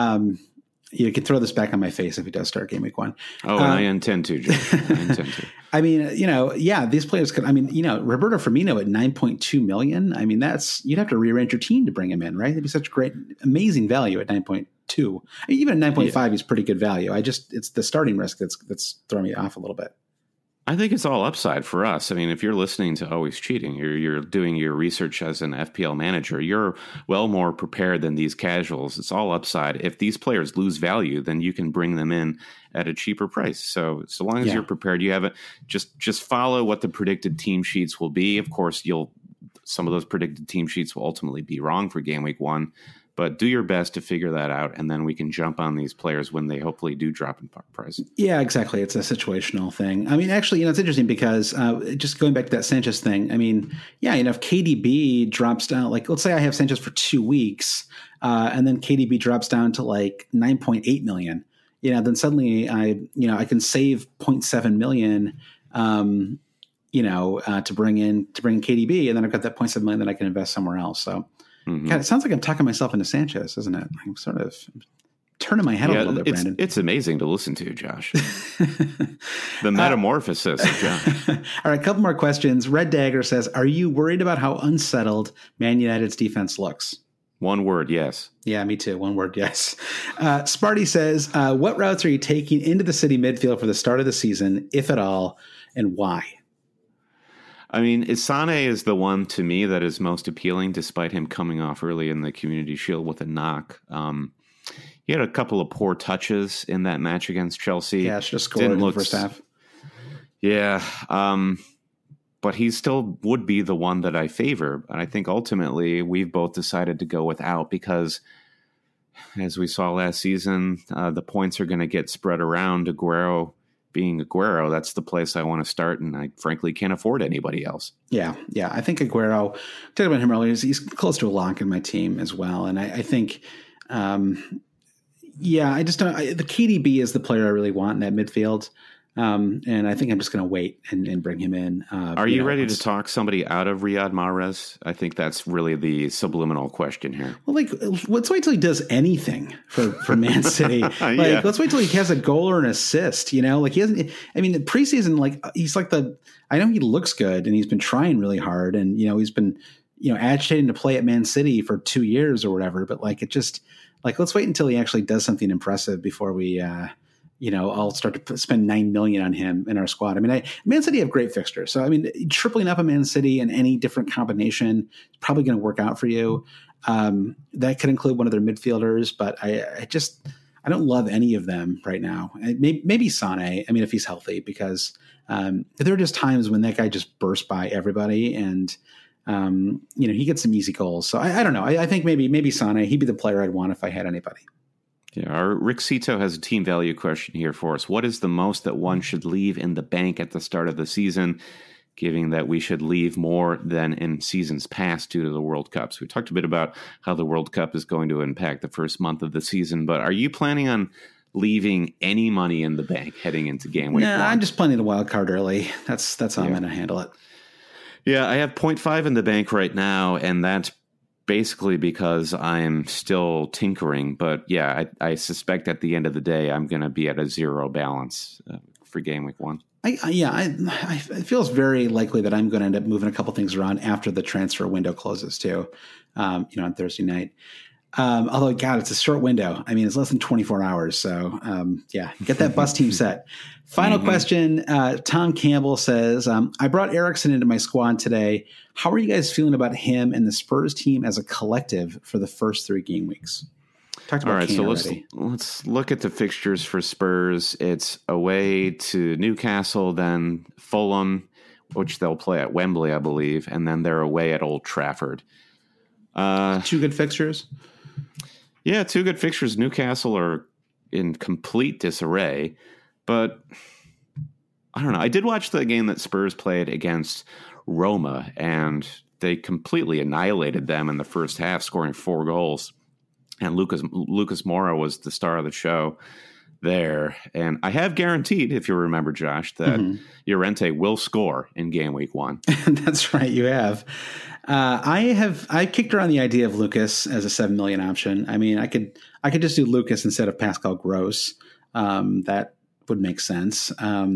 You can throw this back on my face if he does start game week 1. Oh, and I intend to, Josh. I intend to. I mean, these players could, Roberto Firmino at 9.2 million. I mean, you'd have to rearrange your team to bring him in, right? It'd be such great, amazing value at 9.2. Even at 9.5, he's pretty good value. It's the starting risk that's throwing me off a little bit. I think it's all upside for us. I mean, if you're listening to Always Cheating, you're doing your research as an FPL manager, you're well more prepared than these casuals. It's all upside. If these players lose value, then you can bring them in at a cheaper price. So long as you're prepared, you have it. Just follow what the predicted team sheets will be. Of course, some of those predicted team sheets will ultimately be wrong for game week 1. But do your best to figure that out, and then we can jump on these players when they hopefully do drop in price. Yeah, exactly. It's a situational thing. I mean, actually, it's interesting because just going back to that Sanchez thing, I mean, if KDB drops down, like let's say I have Sanchez for 2 weeks, and then KDB drops down to like 9.8 million, then suddenly I can save 0.7 million, to bring in KDB, and then I've got that 0.7 million that I can invest somewhere else. So. God, it sounds like I'm talking myself into Sanchez, doesn't it? I'm sort of turning my head a little bit, Brandon. It's amazing to listen to, Josh. The metamorphosis of Josh. All right, a couple more questions. Red Dagger says, are you worried about how unsettled Man United's defense looks? One word, yes. Yeah, me too. One word, yes. Sparty says, what routes are you taking into the City midfield for the start of the season, if at all, and why? I mean, Isane is the one to me that is most appealing, despite him coming off early in the Community Shield with a knock. He had a couple of poor touches in that match against Chelsea. Yeah, should have scored in the first half. Yeah, but he still would be the one that I favor. And I think ultimately we've both decided to go without because, as we saw last season, the points are going to get spread around. Aguero being Aguero, that's the place I want to start, and I frankly can't afford anybody else. Yeah. I think Aguero, talked about him earlier, he's close to a lock in my team as well. And I think, I just don't. The KDB is the player I really want in that midfield. And I think I'm just going to wait and bring him in. Are you ready to talk somebody out of Riyad Mahrez? I think that's really the subliminal question here. Well, let's wait till he does anything for Man City. Let's wait till he has a goal or an assist. He hasn't. I mean, the preseason, he's I know he looks good and he's been trying really hard, and he's been agitating to play at Man City for 2 years or whatever. But let's wait until he actually does something impressive before we. I'll start to spend 9 million on him in our squad. I mean, Man City have great fixtures. So, I mean, tripling up a Man City in any different combination is probably going to work out for you. That could include one of their midfielders, but I don't love any of them right now. Maybe Sane, I mean, if he's healthy, because there are just times when that guy just bursts by everybody and, he gets some easy goals. So I don't know. I think maybe Sane, he'd be the player I'd want if I had anybody. Yeah, our Rick Cito has a team value question here for us. What is the most that one should leave in the bank at the start of the season, given that we should leave more than in seasons past due to the World Cup? So we talked a bit about how the World Cup is going to impact the first month of the season, but are you planning on leaving any money in the bank heading into game week? No, I'm just playing the wild card early. That's how I'm going to handle it. Yeah, I have 0.5 in the bank right now, and that's basically because I'm still tinkering. But yeah, I suspect at the end of the day, I'm going to be at a zero balance for game week 1. It feels very likely that I'm going to end up moving a couple things around after the transfer window closes too, on Thursday night. Although, God, it's a short window. I mean, it's less than 24 hours. So, get that bus team set. Final question. Tom Campbell says, I brought Erickson into my squad today. How are you guys feeling about him and the Spurs team as a collective for the first 3 game weeks? Talked about all right, Kane so already. let's look at the fixtures for Spurs. It's away to Newcastle, then Fulham, which they'll play at Wembley, I believe, and then they're away at Old Trafford. 2 good fixtures. Yeah, 2 good fixtures. Newcastle are in complete disarray, but I don't know. I did watch the game that Spurs played against Roma, and they completely annihilated them in the first half, scoring 4 goals. And Lucas Moura was the star of the show there. And I have guaranteed, if you remember, Josh, that Llorente will score in game week 1. That's right, you have. I kicked around the idea of Lucas as a 7 million option. I mean, I could just do Lucas instead of Pascal Gross. That would make sense.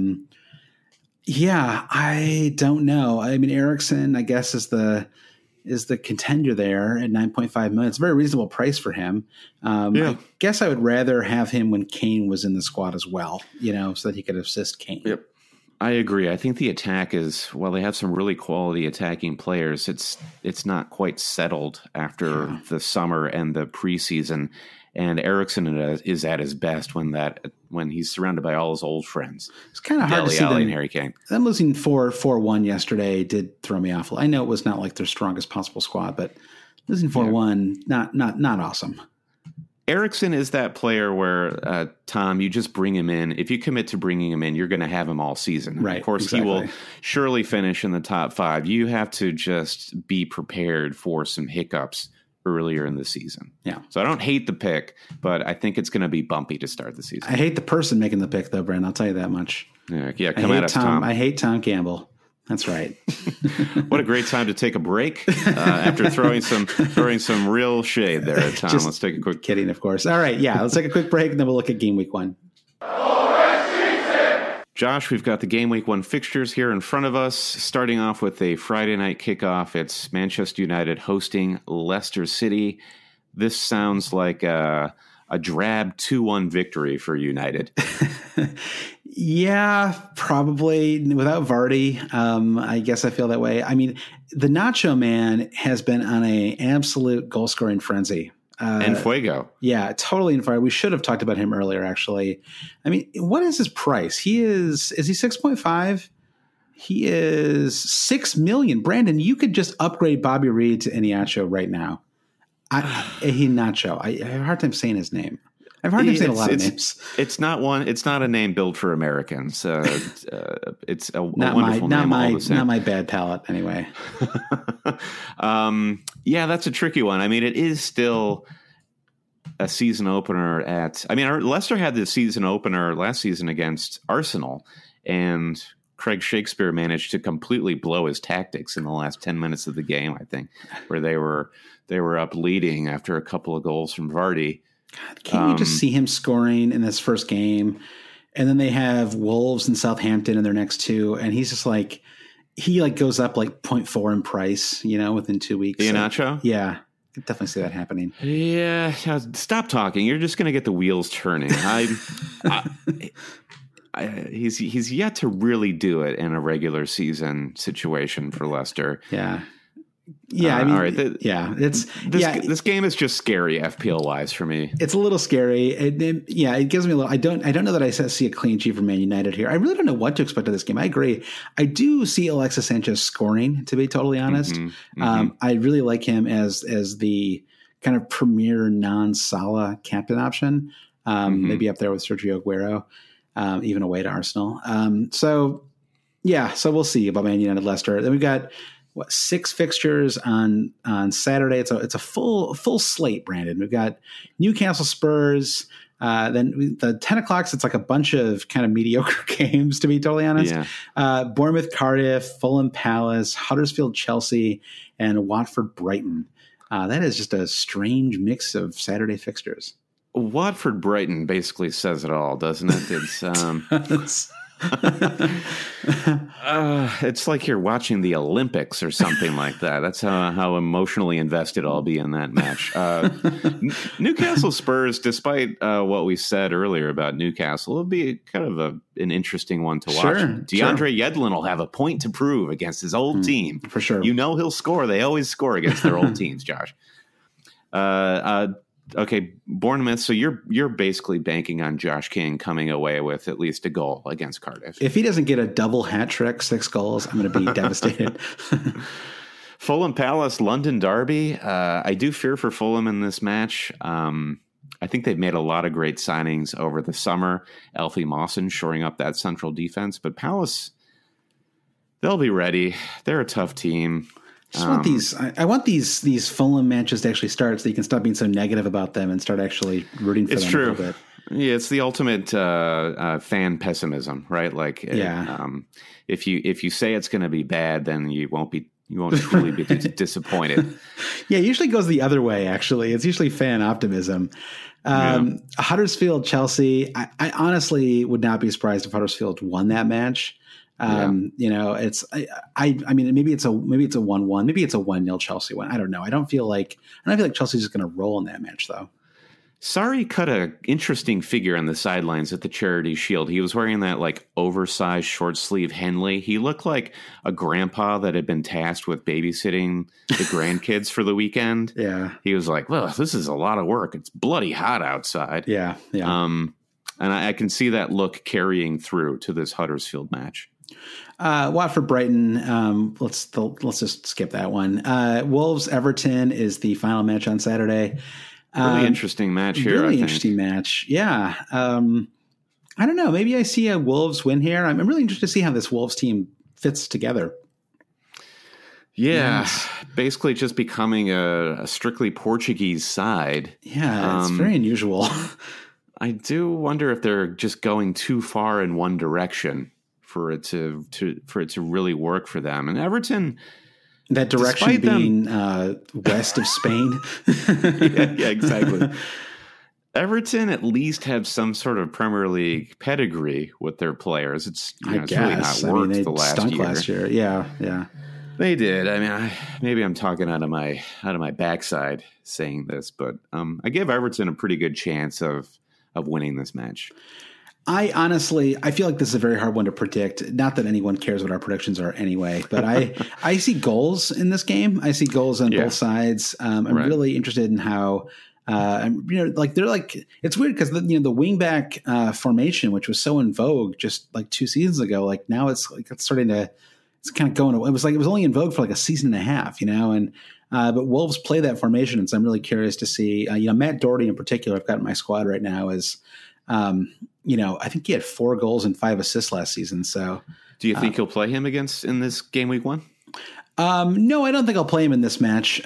I don't know. I mean, Erickson, I guess, is the contender there at 9.5 million. It's a very reasonable price for him. I guess I would rather have him when Kane was in the squad as well, so that he could assist Kane. Yep. I agree. I think the attack is, while they have some really quality attacking players, it's not quite settled after the summer and the preseason. And Erickson is at his best when he's surrounded by all his old friends. It's kind of hard to see them. And Harry Kane. Them losing 4-1 yesterday did throw me off. I know it was not like their strongest possible squad, but losing 4-1, not awesome. Erickson is that player where, Tom, you just bring him in. If you commit to bringing him in, you're going to have him all season. Right, of course, exactly. He will surely finish in the top 5. You have to just be prepared for some hiccups earlier in the season. Yeah. So I don't hate the pick, but I think it's going to be bumpy to start the season. I hate the person making the pick, though, Brent. I'll tell you that much. Yeah, come at us, Tom. I hate Tom Campbell. That's right. What a great time to take a break after throwing some real shade there at Tom. Let's take a quick... Kidding, of course. All right, let's take a quick break, and then we'll look at game week 1. Josh, we've got the game week 1 fixtures here in front of us. Starting off with a Friday night kickoff, it's Manchester United hosting Leicester City. This sounds like a drab 2-1 victory for United. Yeah, probably without Vardy. I guess I feel that way. I mean, the Nacho Man has been on an absolute goal scoring frenzy. And Fuego. Yeah, totally in fire. We should have talked about him earlier, actually. I mean, what is his price? Is he 6.5? He is 6 million. Brandon, you could just upgrade Bobby Reed to Iheanacho right now. Iheanacho. I have a hard time saying his name. I've heard him say a lot of names. It's not a name built for Americans. It's a wonderful name. Not my bad palate, anyway. That's a tricky one. I mean, it is still a season opener Leicester had the season opener last season against Arsenal, and Craig Shakespeare managed to completely blow his tactics in the last 10 minutes of the game, I think, where they were up leading after a couple of goals from Vardy. God, can't you just see him scoring in this first game? And then they have Wolves and Southampton in their next 2. And he's just he goes up 0.4 in price, within 2 weeks. Iheanacho? Yeah. I could definitely see that happening. Yeah. Stop talking. You're just going to get the wheels turning. He's yet to really do it in a regular season situation for Leicester. Yeah. Yeah, I mean, all right. This game is just scary FPL wise for me. It's a little scary. It gives me a little. I don't know that I see a clean sheet for Man United here. I really don't know what to expect of this game. I agree. I do see Alexis Sanchez scoring, to be totally honest. I really like him as the kind of premier non-Salah captain option. Maybe up there with Sergio Aguero, even away to Arsenal. So we'll see about Man United Leicester. Then we've got 6 fixtures on Saturday. It's a full slate, Brandon. We've got Newcastle Spurs. Then the 10 o'clocks, it's like a bunch of kind of mediocre games, to be totally honest. Yeah. Bournemouth Cardiff, Fulham Palace, Huddersfield Chelsea, and Watford Brighton. That is just a strange mix of Saturday fixtures. Watford Brighton basically says it all, doesn't it? It's It's like you're watching the Olympics or something like that. That's how emotionally invested I'll be in that match. Newcastle Spurs, despite what we said earlier about Newcastle, it'll be kind of an interesting one to watch. Sure, DeAndre Yedlin will have a point to prove against his old team. For sure. You know he'll score. They always score against their old teams, Josh. Okay, Bournemouth. So you're basically banking on Josh King coming away with at least a goal against Cardiff. If he doesn't get a double hat trick, 6 goals, I'm going to be devastated. Fulham Palace, London derby. I do fear for Fulham in this match. I think they've made a lot of great signings over the summer. Alfie Mawson shoring up that central defense, but Palace, they'll be ready. They're a tough team. I want these Fulham matches to actually start so you can stop being so negative about them and start actually rooting for them a little bit. Yeah, it's the ultimate fan pessimism, right? Like, if you say it's going to be bad, then you won't truly be disappointed. Yeah, it usually goes the other way. Actually, it's usually fan optimism. Huddersfield Chelsea. I honestly would not be surprised if Huddersfield won that match. It's I mean maybe it's a 1-1, maybe it's a 1-0 Chelsea win. I don't know. I don't feel like Chelsea's just going to roll in that match though. Sarri cut an interesting figure on the sidelines at the Charity Shield. He was wearing that like oversized short sleeve Henley. He looked like a grandpa that had been tasked with babysitting the grandkids for the weekend. Yeah. He was like, well, this is a lot of work. It's bloody hot outside. Yeah. And I can see that look carrying through to this Huddersfield match. Watford Brighton. Let's just skip that one. Wolves Everton is the final match on Saturday. Really interesting match here. Really interesting match. Yeah. I don't know. Maybe I see a Wolves win here. I'm really interested to see how this Wolves team fits together. Yeah, yes. Basically just becoming a strictly Portuguese side. Yeah, it's very unusual. I do wonder if they're just going too far in one direction for it to really work for them. And Everton, that direction being west of Spain. yeah, exactly. Everton at least have some sort of Premier League pedigree with their players. It's really not worked the last year. Yeah. They did. I mean, maybe I'm talking out of my backside saying this, but I give Everton a pretty good chance of winning this match. I feel like this is a very hard one to predict. Not that anyone cares what our predictions are anyway, but I see goals in this game. I see goals on both sides. I'm really interested in how, it's weird because the wing back formation, which was so in vogue just like 2 seasons ago, like now it's kind of going away. It was only in vogue for like a season and a half, but Wolves play that formation. And so I'm really curious to see, Matt Doherty in particular, I've got in my squad right now is, I think he had 4 goals and 5 assists last season. So, do you think you'll play him in this game week 1? No, I don't think I'll play him in this match.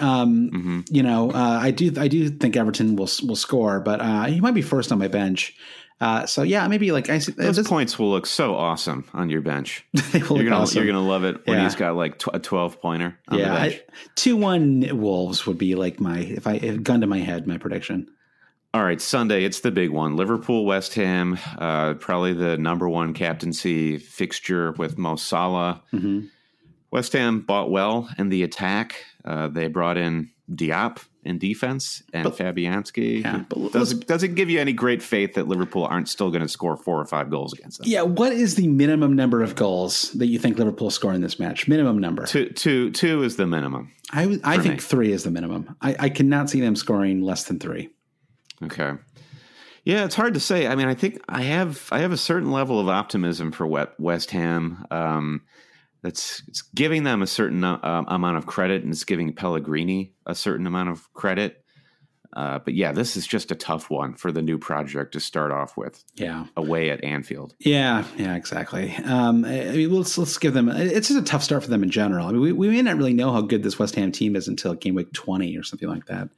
I do think Everton will score, but he might be first on my bench. Maybe like those points will look so awesome on your bench. You're gonna love it when he's got like a 12-pointer. On the bench. 2-1 Wolves would be like if gun to my head, my prediction. All right, Sunday, it's the big one. Liverpool, West Ham, probably the number 1 captaincy fixture with Mo Salah. Mm-hmm. West Ham bought well in the attack. They brought in Diop in defense and Fabianski. Yeah, does it give you any great faith that Liverpool aren't still going to score 4 or 5 goals against them? Yeah, what is the minimum number of goals that you think Liverpool score in this match? Minimum number. Two is the minimum. I think 3 is the minimum. I cannot see them scoring less than 3. Okay. Yeah, it's hard to say. I mean, I think I have a certain level of optimism for West Ham. It's giving them a certain amount of credit, and it's giving Pellegrini a certain amount of credit. But yeah, this is just a tough one for the new project to start off with. Yeah, away at Anfield. Yeah, exactly. Let's give them. It's just a tough start for them in general. I mean, we may not really know how good this West Ham team is until game week 20 or something like that.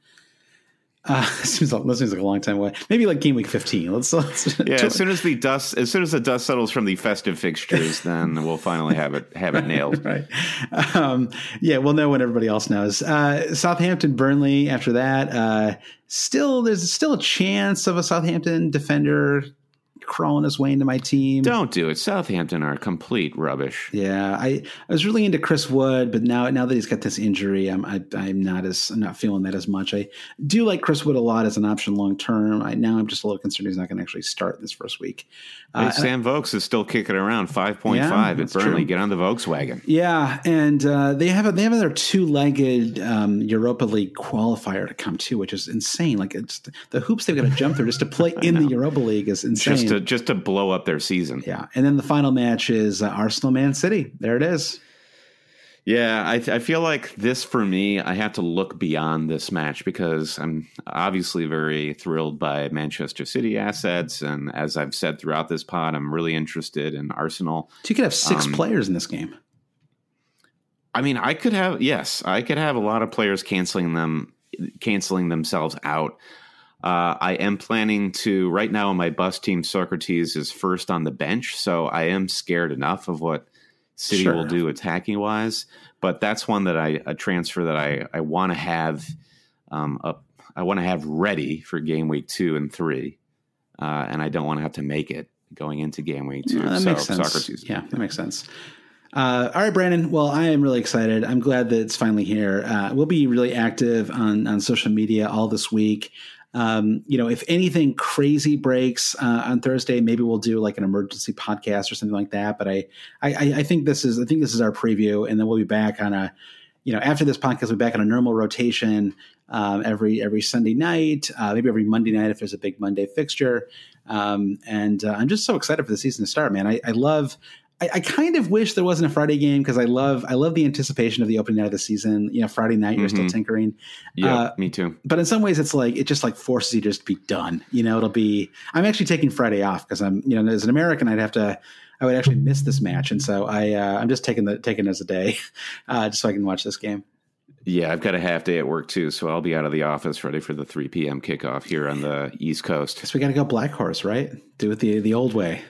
Seems like a long time away. Maybe like game week 15. Let's as soon as the dust settles from the festive fixtures, then we'll finally have it nailed. Right. We'll know when everybody else knows. Southampton, Burnley. After that, there's still a chance of a Southampton defender crawling his way into my team. Don't do it. Southampton are complete rubbish. Yeah, I was really into Chris Wood, but now that he's got this injury, I'm not feeling that as much. I do like Chris Wood a lot as an option long term. Now I'm just a little concerned he's not going to actually start this first week. Sam Vokes is still kicking around 5.5 at Burnley. True. Get on the Volkswagen. Yeah, and they have another two-legged Europa League qualifier to come too, which is insane. Like it's the hoops they've got to jump through just to play in the Europa League is insane. Just to blow up their season. Yeah, and then the final match is Arsenal Man City. There it is. Yeah, I feel like this, for me, I have to look beyond this match because I'm obviously very thrilled by Manchester City assets. And as I've said throughout this pod, I'm really interested in Arsenal. So you could have 6 players in this game. I mean, I could have a lot of players canceling themselves out. I am planning to, right now in my bus team, Socrates is first on the bench. So I am scared enough of what City will do attacking wise, but that's one that a transfer that I want to have I want to have ready for game week 2 and 3, and I don't want to have to make it going into game week 2. That makes sense. Socrates. Yeah, that makes sense. All right, Brandon. Well, I am really excited. I'm glad that it's finally here. We'll be really active on social media all this week. If anything crazy breaks on Thursday, maybe we'll do like an emergency podcast or something like that. But I think this is our preview, and then we'll be back on after this podcast, we'll be back on a normal rotation every Sunday night, maybe every Monday night if there's a big Monday fixture. And I'm just so excited for the season to start, man. I kind of wish there wasn't a Friday game because I love the anticipation of the opening night of the season. Friday night, you're still tinkering. Yeah, me too. But in some ways, it just like forces you just to be done. I'm actually taking Friday off because I'm, as an American, I would actually miss this match. And so I'm just taking it as a day just so I can watch this game. Yeah, I've got a half day at work too, so I'll be out of the office ready for the 3 p.m. kickoff here on the East Coast. So we got to go Black Horse, right? Do it the old way.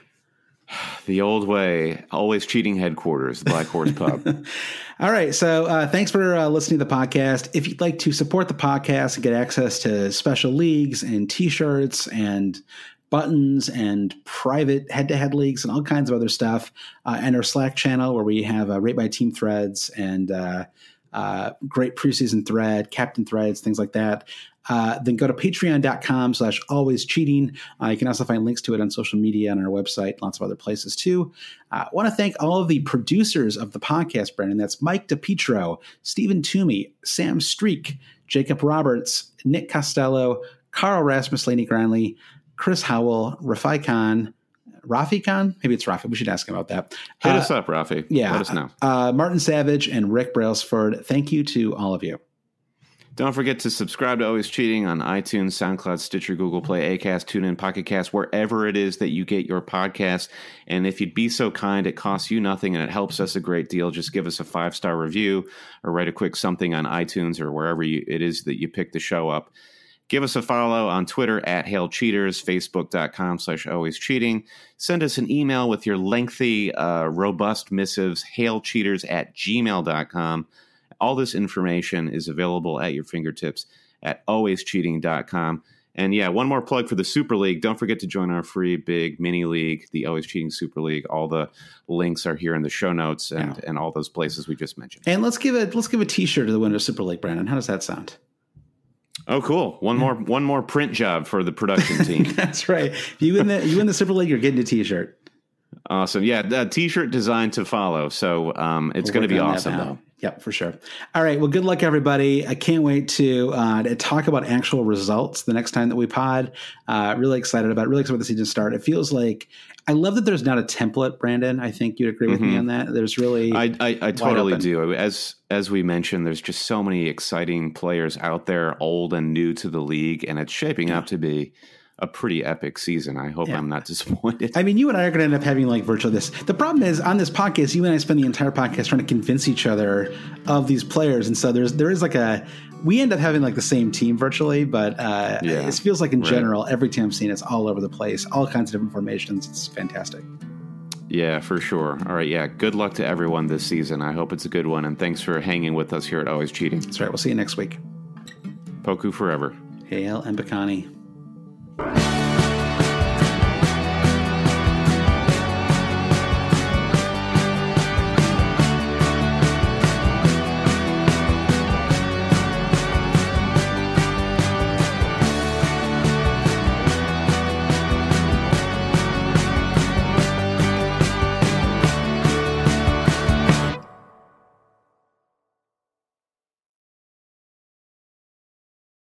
The old way, always cheating headquarters, the Black Horse Pub. All right. So thanks for listening to the podcast. If you'd like to support the podcast and get access to special leagues and T-shirts and buttons and private head-to-head leagues and all kinds of other stuff, and our Slack channel where we have rate by team threads and great preseason thread, captain threads, things like that. Then go to patreon.com/alwayscheating. You can also find links to it on social media and on our website, lots of other places too. I want to thank all of the producers of the podcast, Brendan. That's Mike DePietro, Stephen Toomey, Sam Streak, Jacob Roberts, Nick Costello, Carl Rasmus, Laney Granley, Chris Howell, Rafi Khan. Maybe it's Rafi. We should ask him about that. Hit us up, Rafi. Yeah. Let us know. Martin Savage and Rick Brailsford. Thank you to all of you. Don't forget to subscribe to Always Cheating on iTunes, SoundCloud, Stitcher, Google Play, Acast, TuneIn, Pocket Cast, wherever it is that you get your podcast. And if you'd be so kind, it costs you nothing and it helps us a great deal. Just give us a 5-star review or write a quick something on iTunes or wherever it is that you pick the show up. Give us a follow on Twitter @HailCheaters, Facebook.com/alwayscheating. Send us an email with your lengthy, robust missives, hailcheaters@gmail.com. All this information is available at your fingertips at alwayscheating.com. And yeah, one more plug for the Super League. Don't forget to join our free big mini league, the Always Cheating Super League. All the links are here in the show notes and all those places we just mentioned. And let's give a T-shirt to the winner of Super League, Brandon. How does that sound? Oh, cool! One more print job for the production team. That's right. You win the Super League, you're getting a T-shirt. Awesome. Yeah, that T-shirt designed to follow. So it's going to be awesome, though. Yep, for sure. All right. Well, good luck, everybody. I can't wait to talk about actual results the next time that we pod. Really excited about the season start. It feels like I love that there's not a template, Brandon. I think you'd agree with me on that. There's really I totally do. As we mentioned, there's just so many exciting players out there, old and new to the league, and it's shaping up to be a pretty epic season. I hope I'm not disappointed. I mean, you and I are going to end up having like virtual this. The problem is on this podcast, you and I spend the entire podcast trying to convince each other of these players. And so there is like we end up having like the same team virtually, but it feels like in general, every team I've seen, it's all over the place, all kinds of different formations. It's fantastic. Yeah, for sure. All right. Yeah. Good luck to everyone this season. I hope it's a good one. And thanks for hanging with us here at Always Cheating. That's right. We'll see you next week. Poku forever. Hail and Bacani.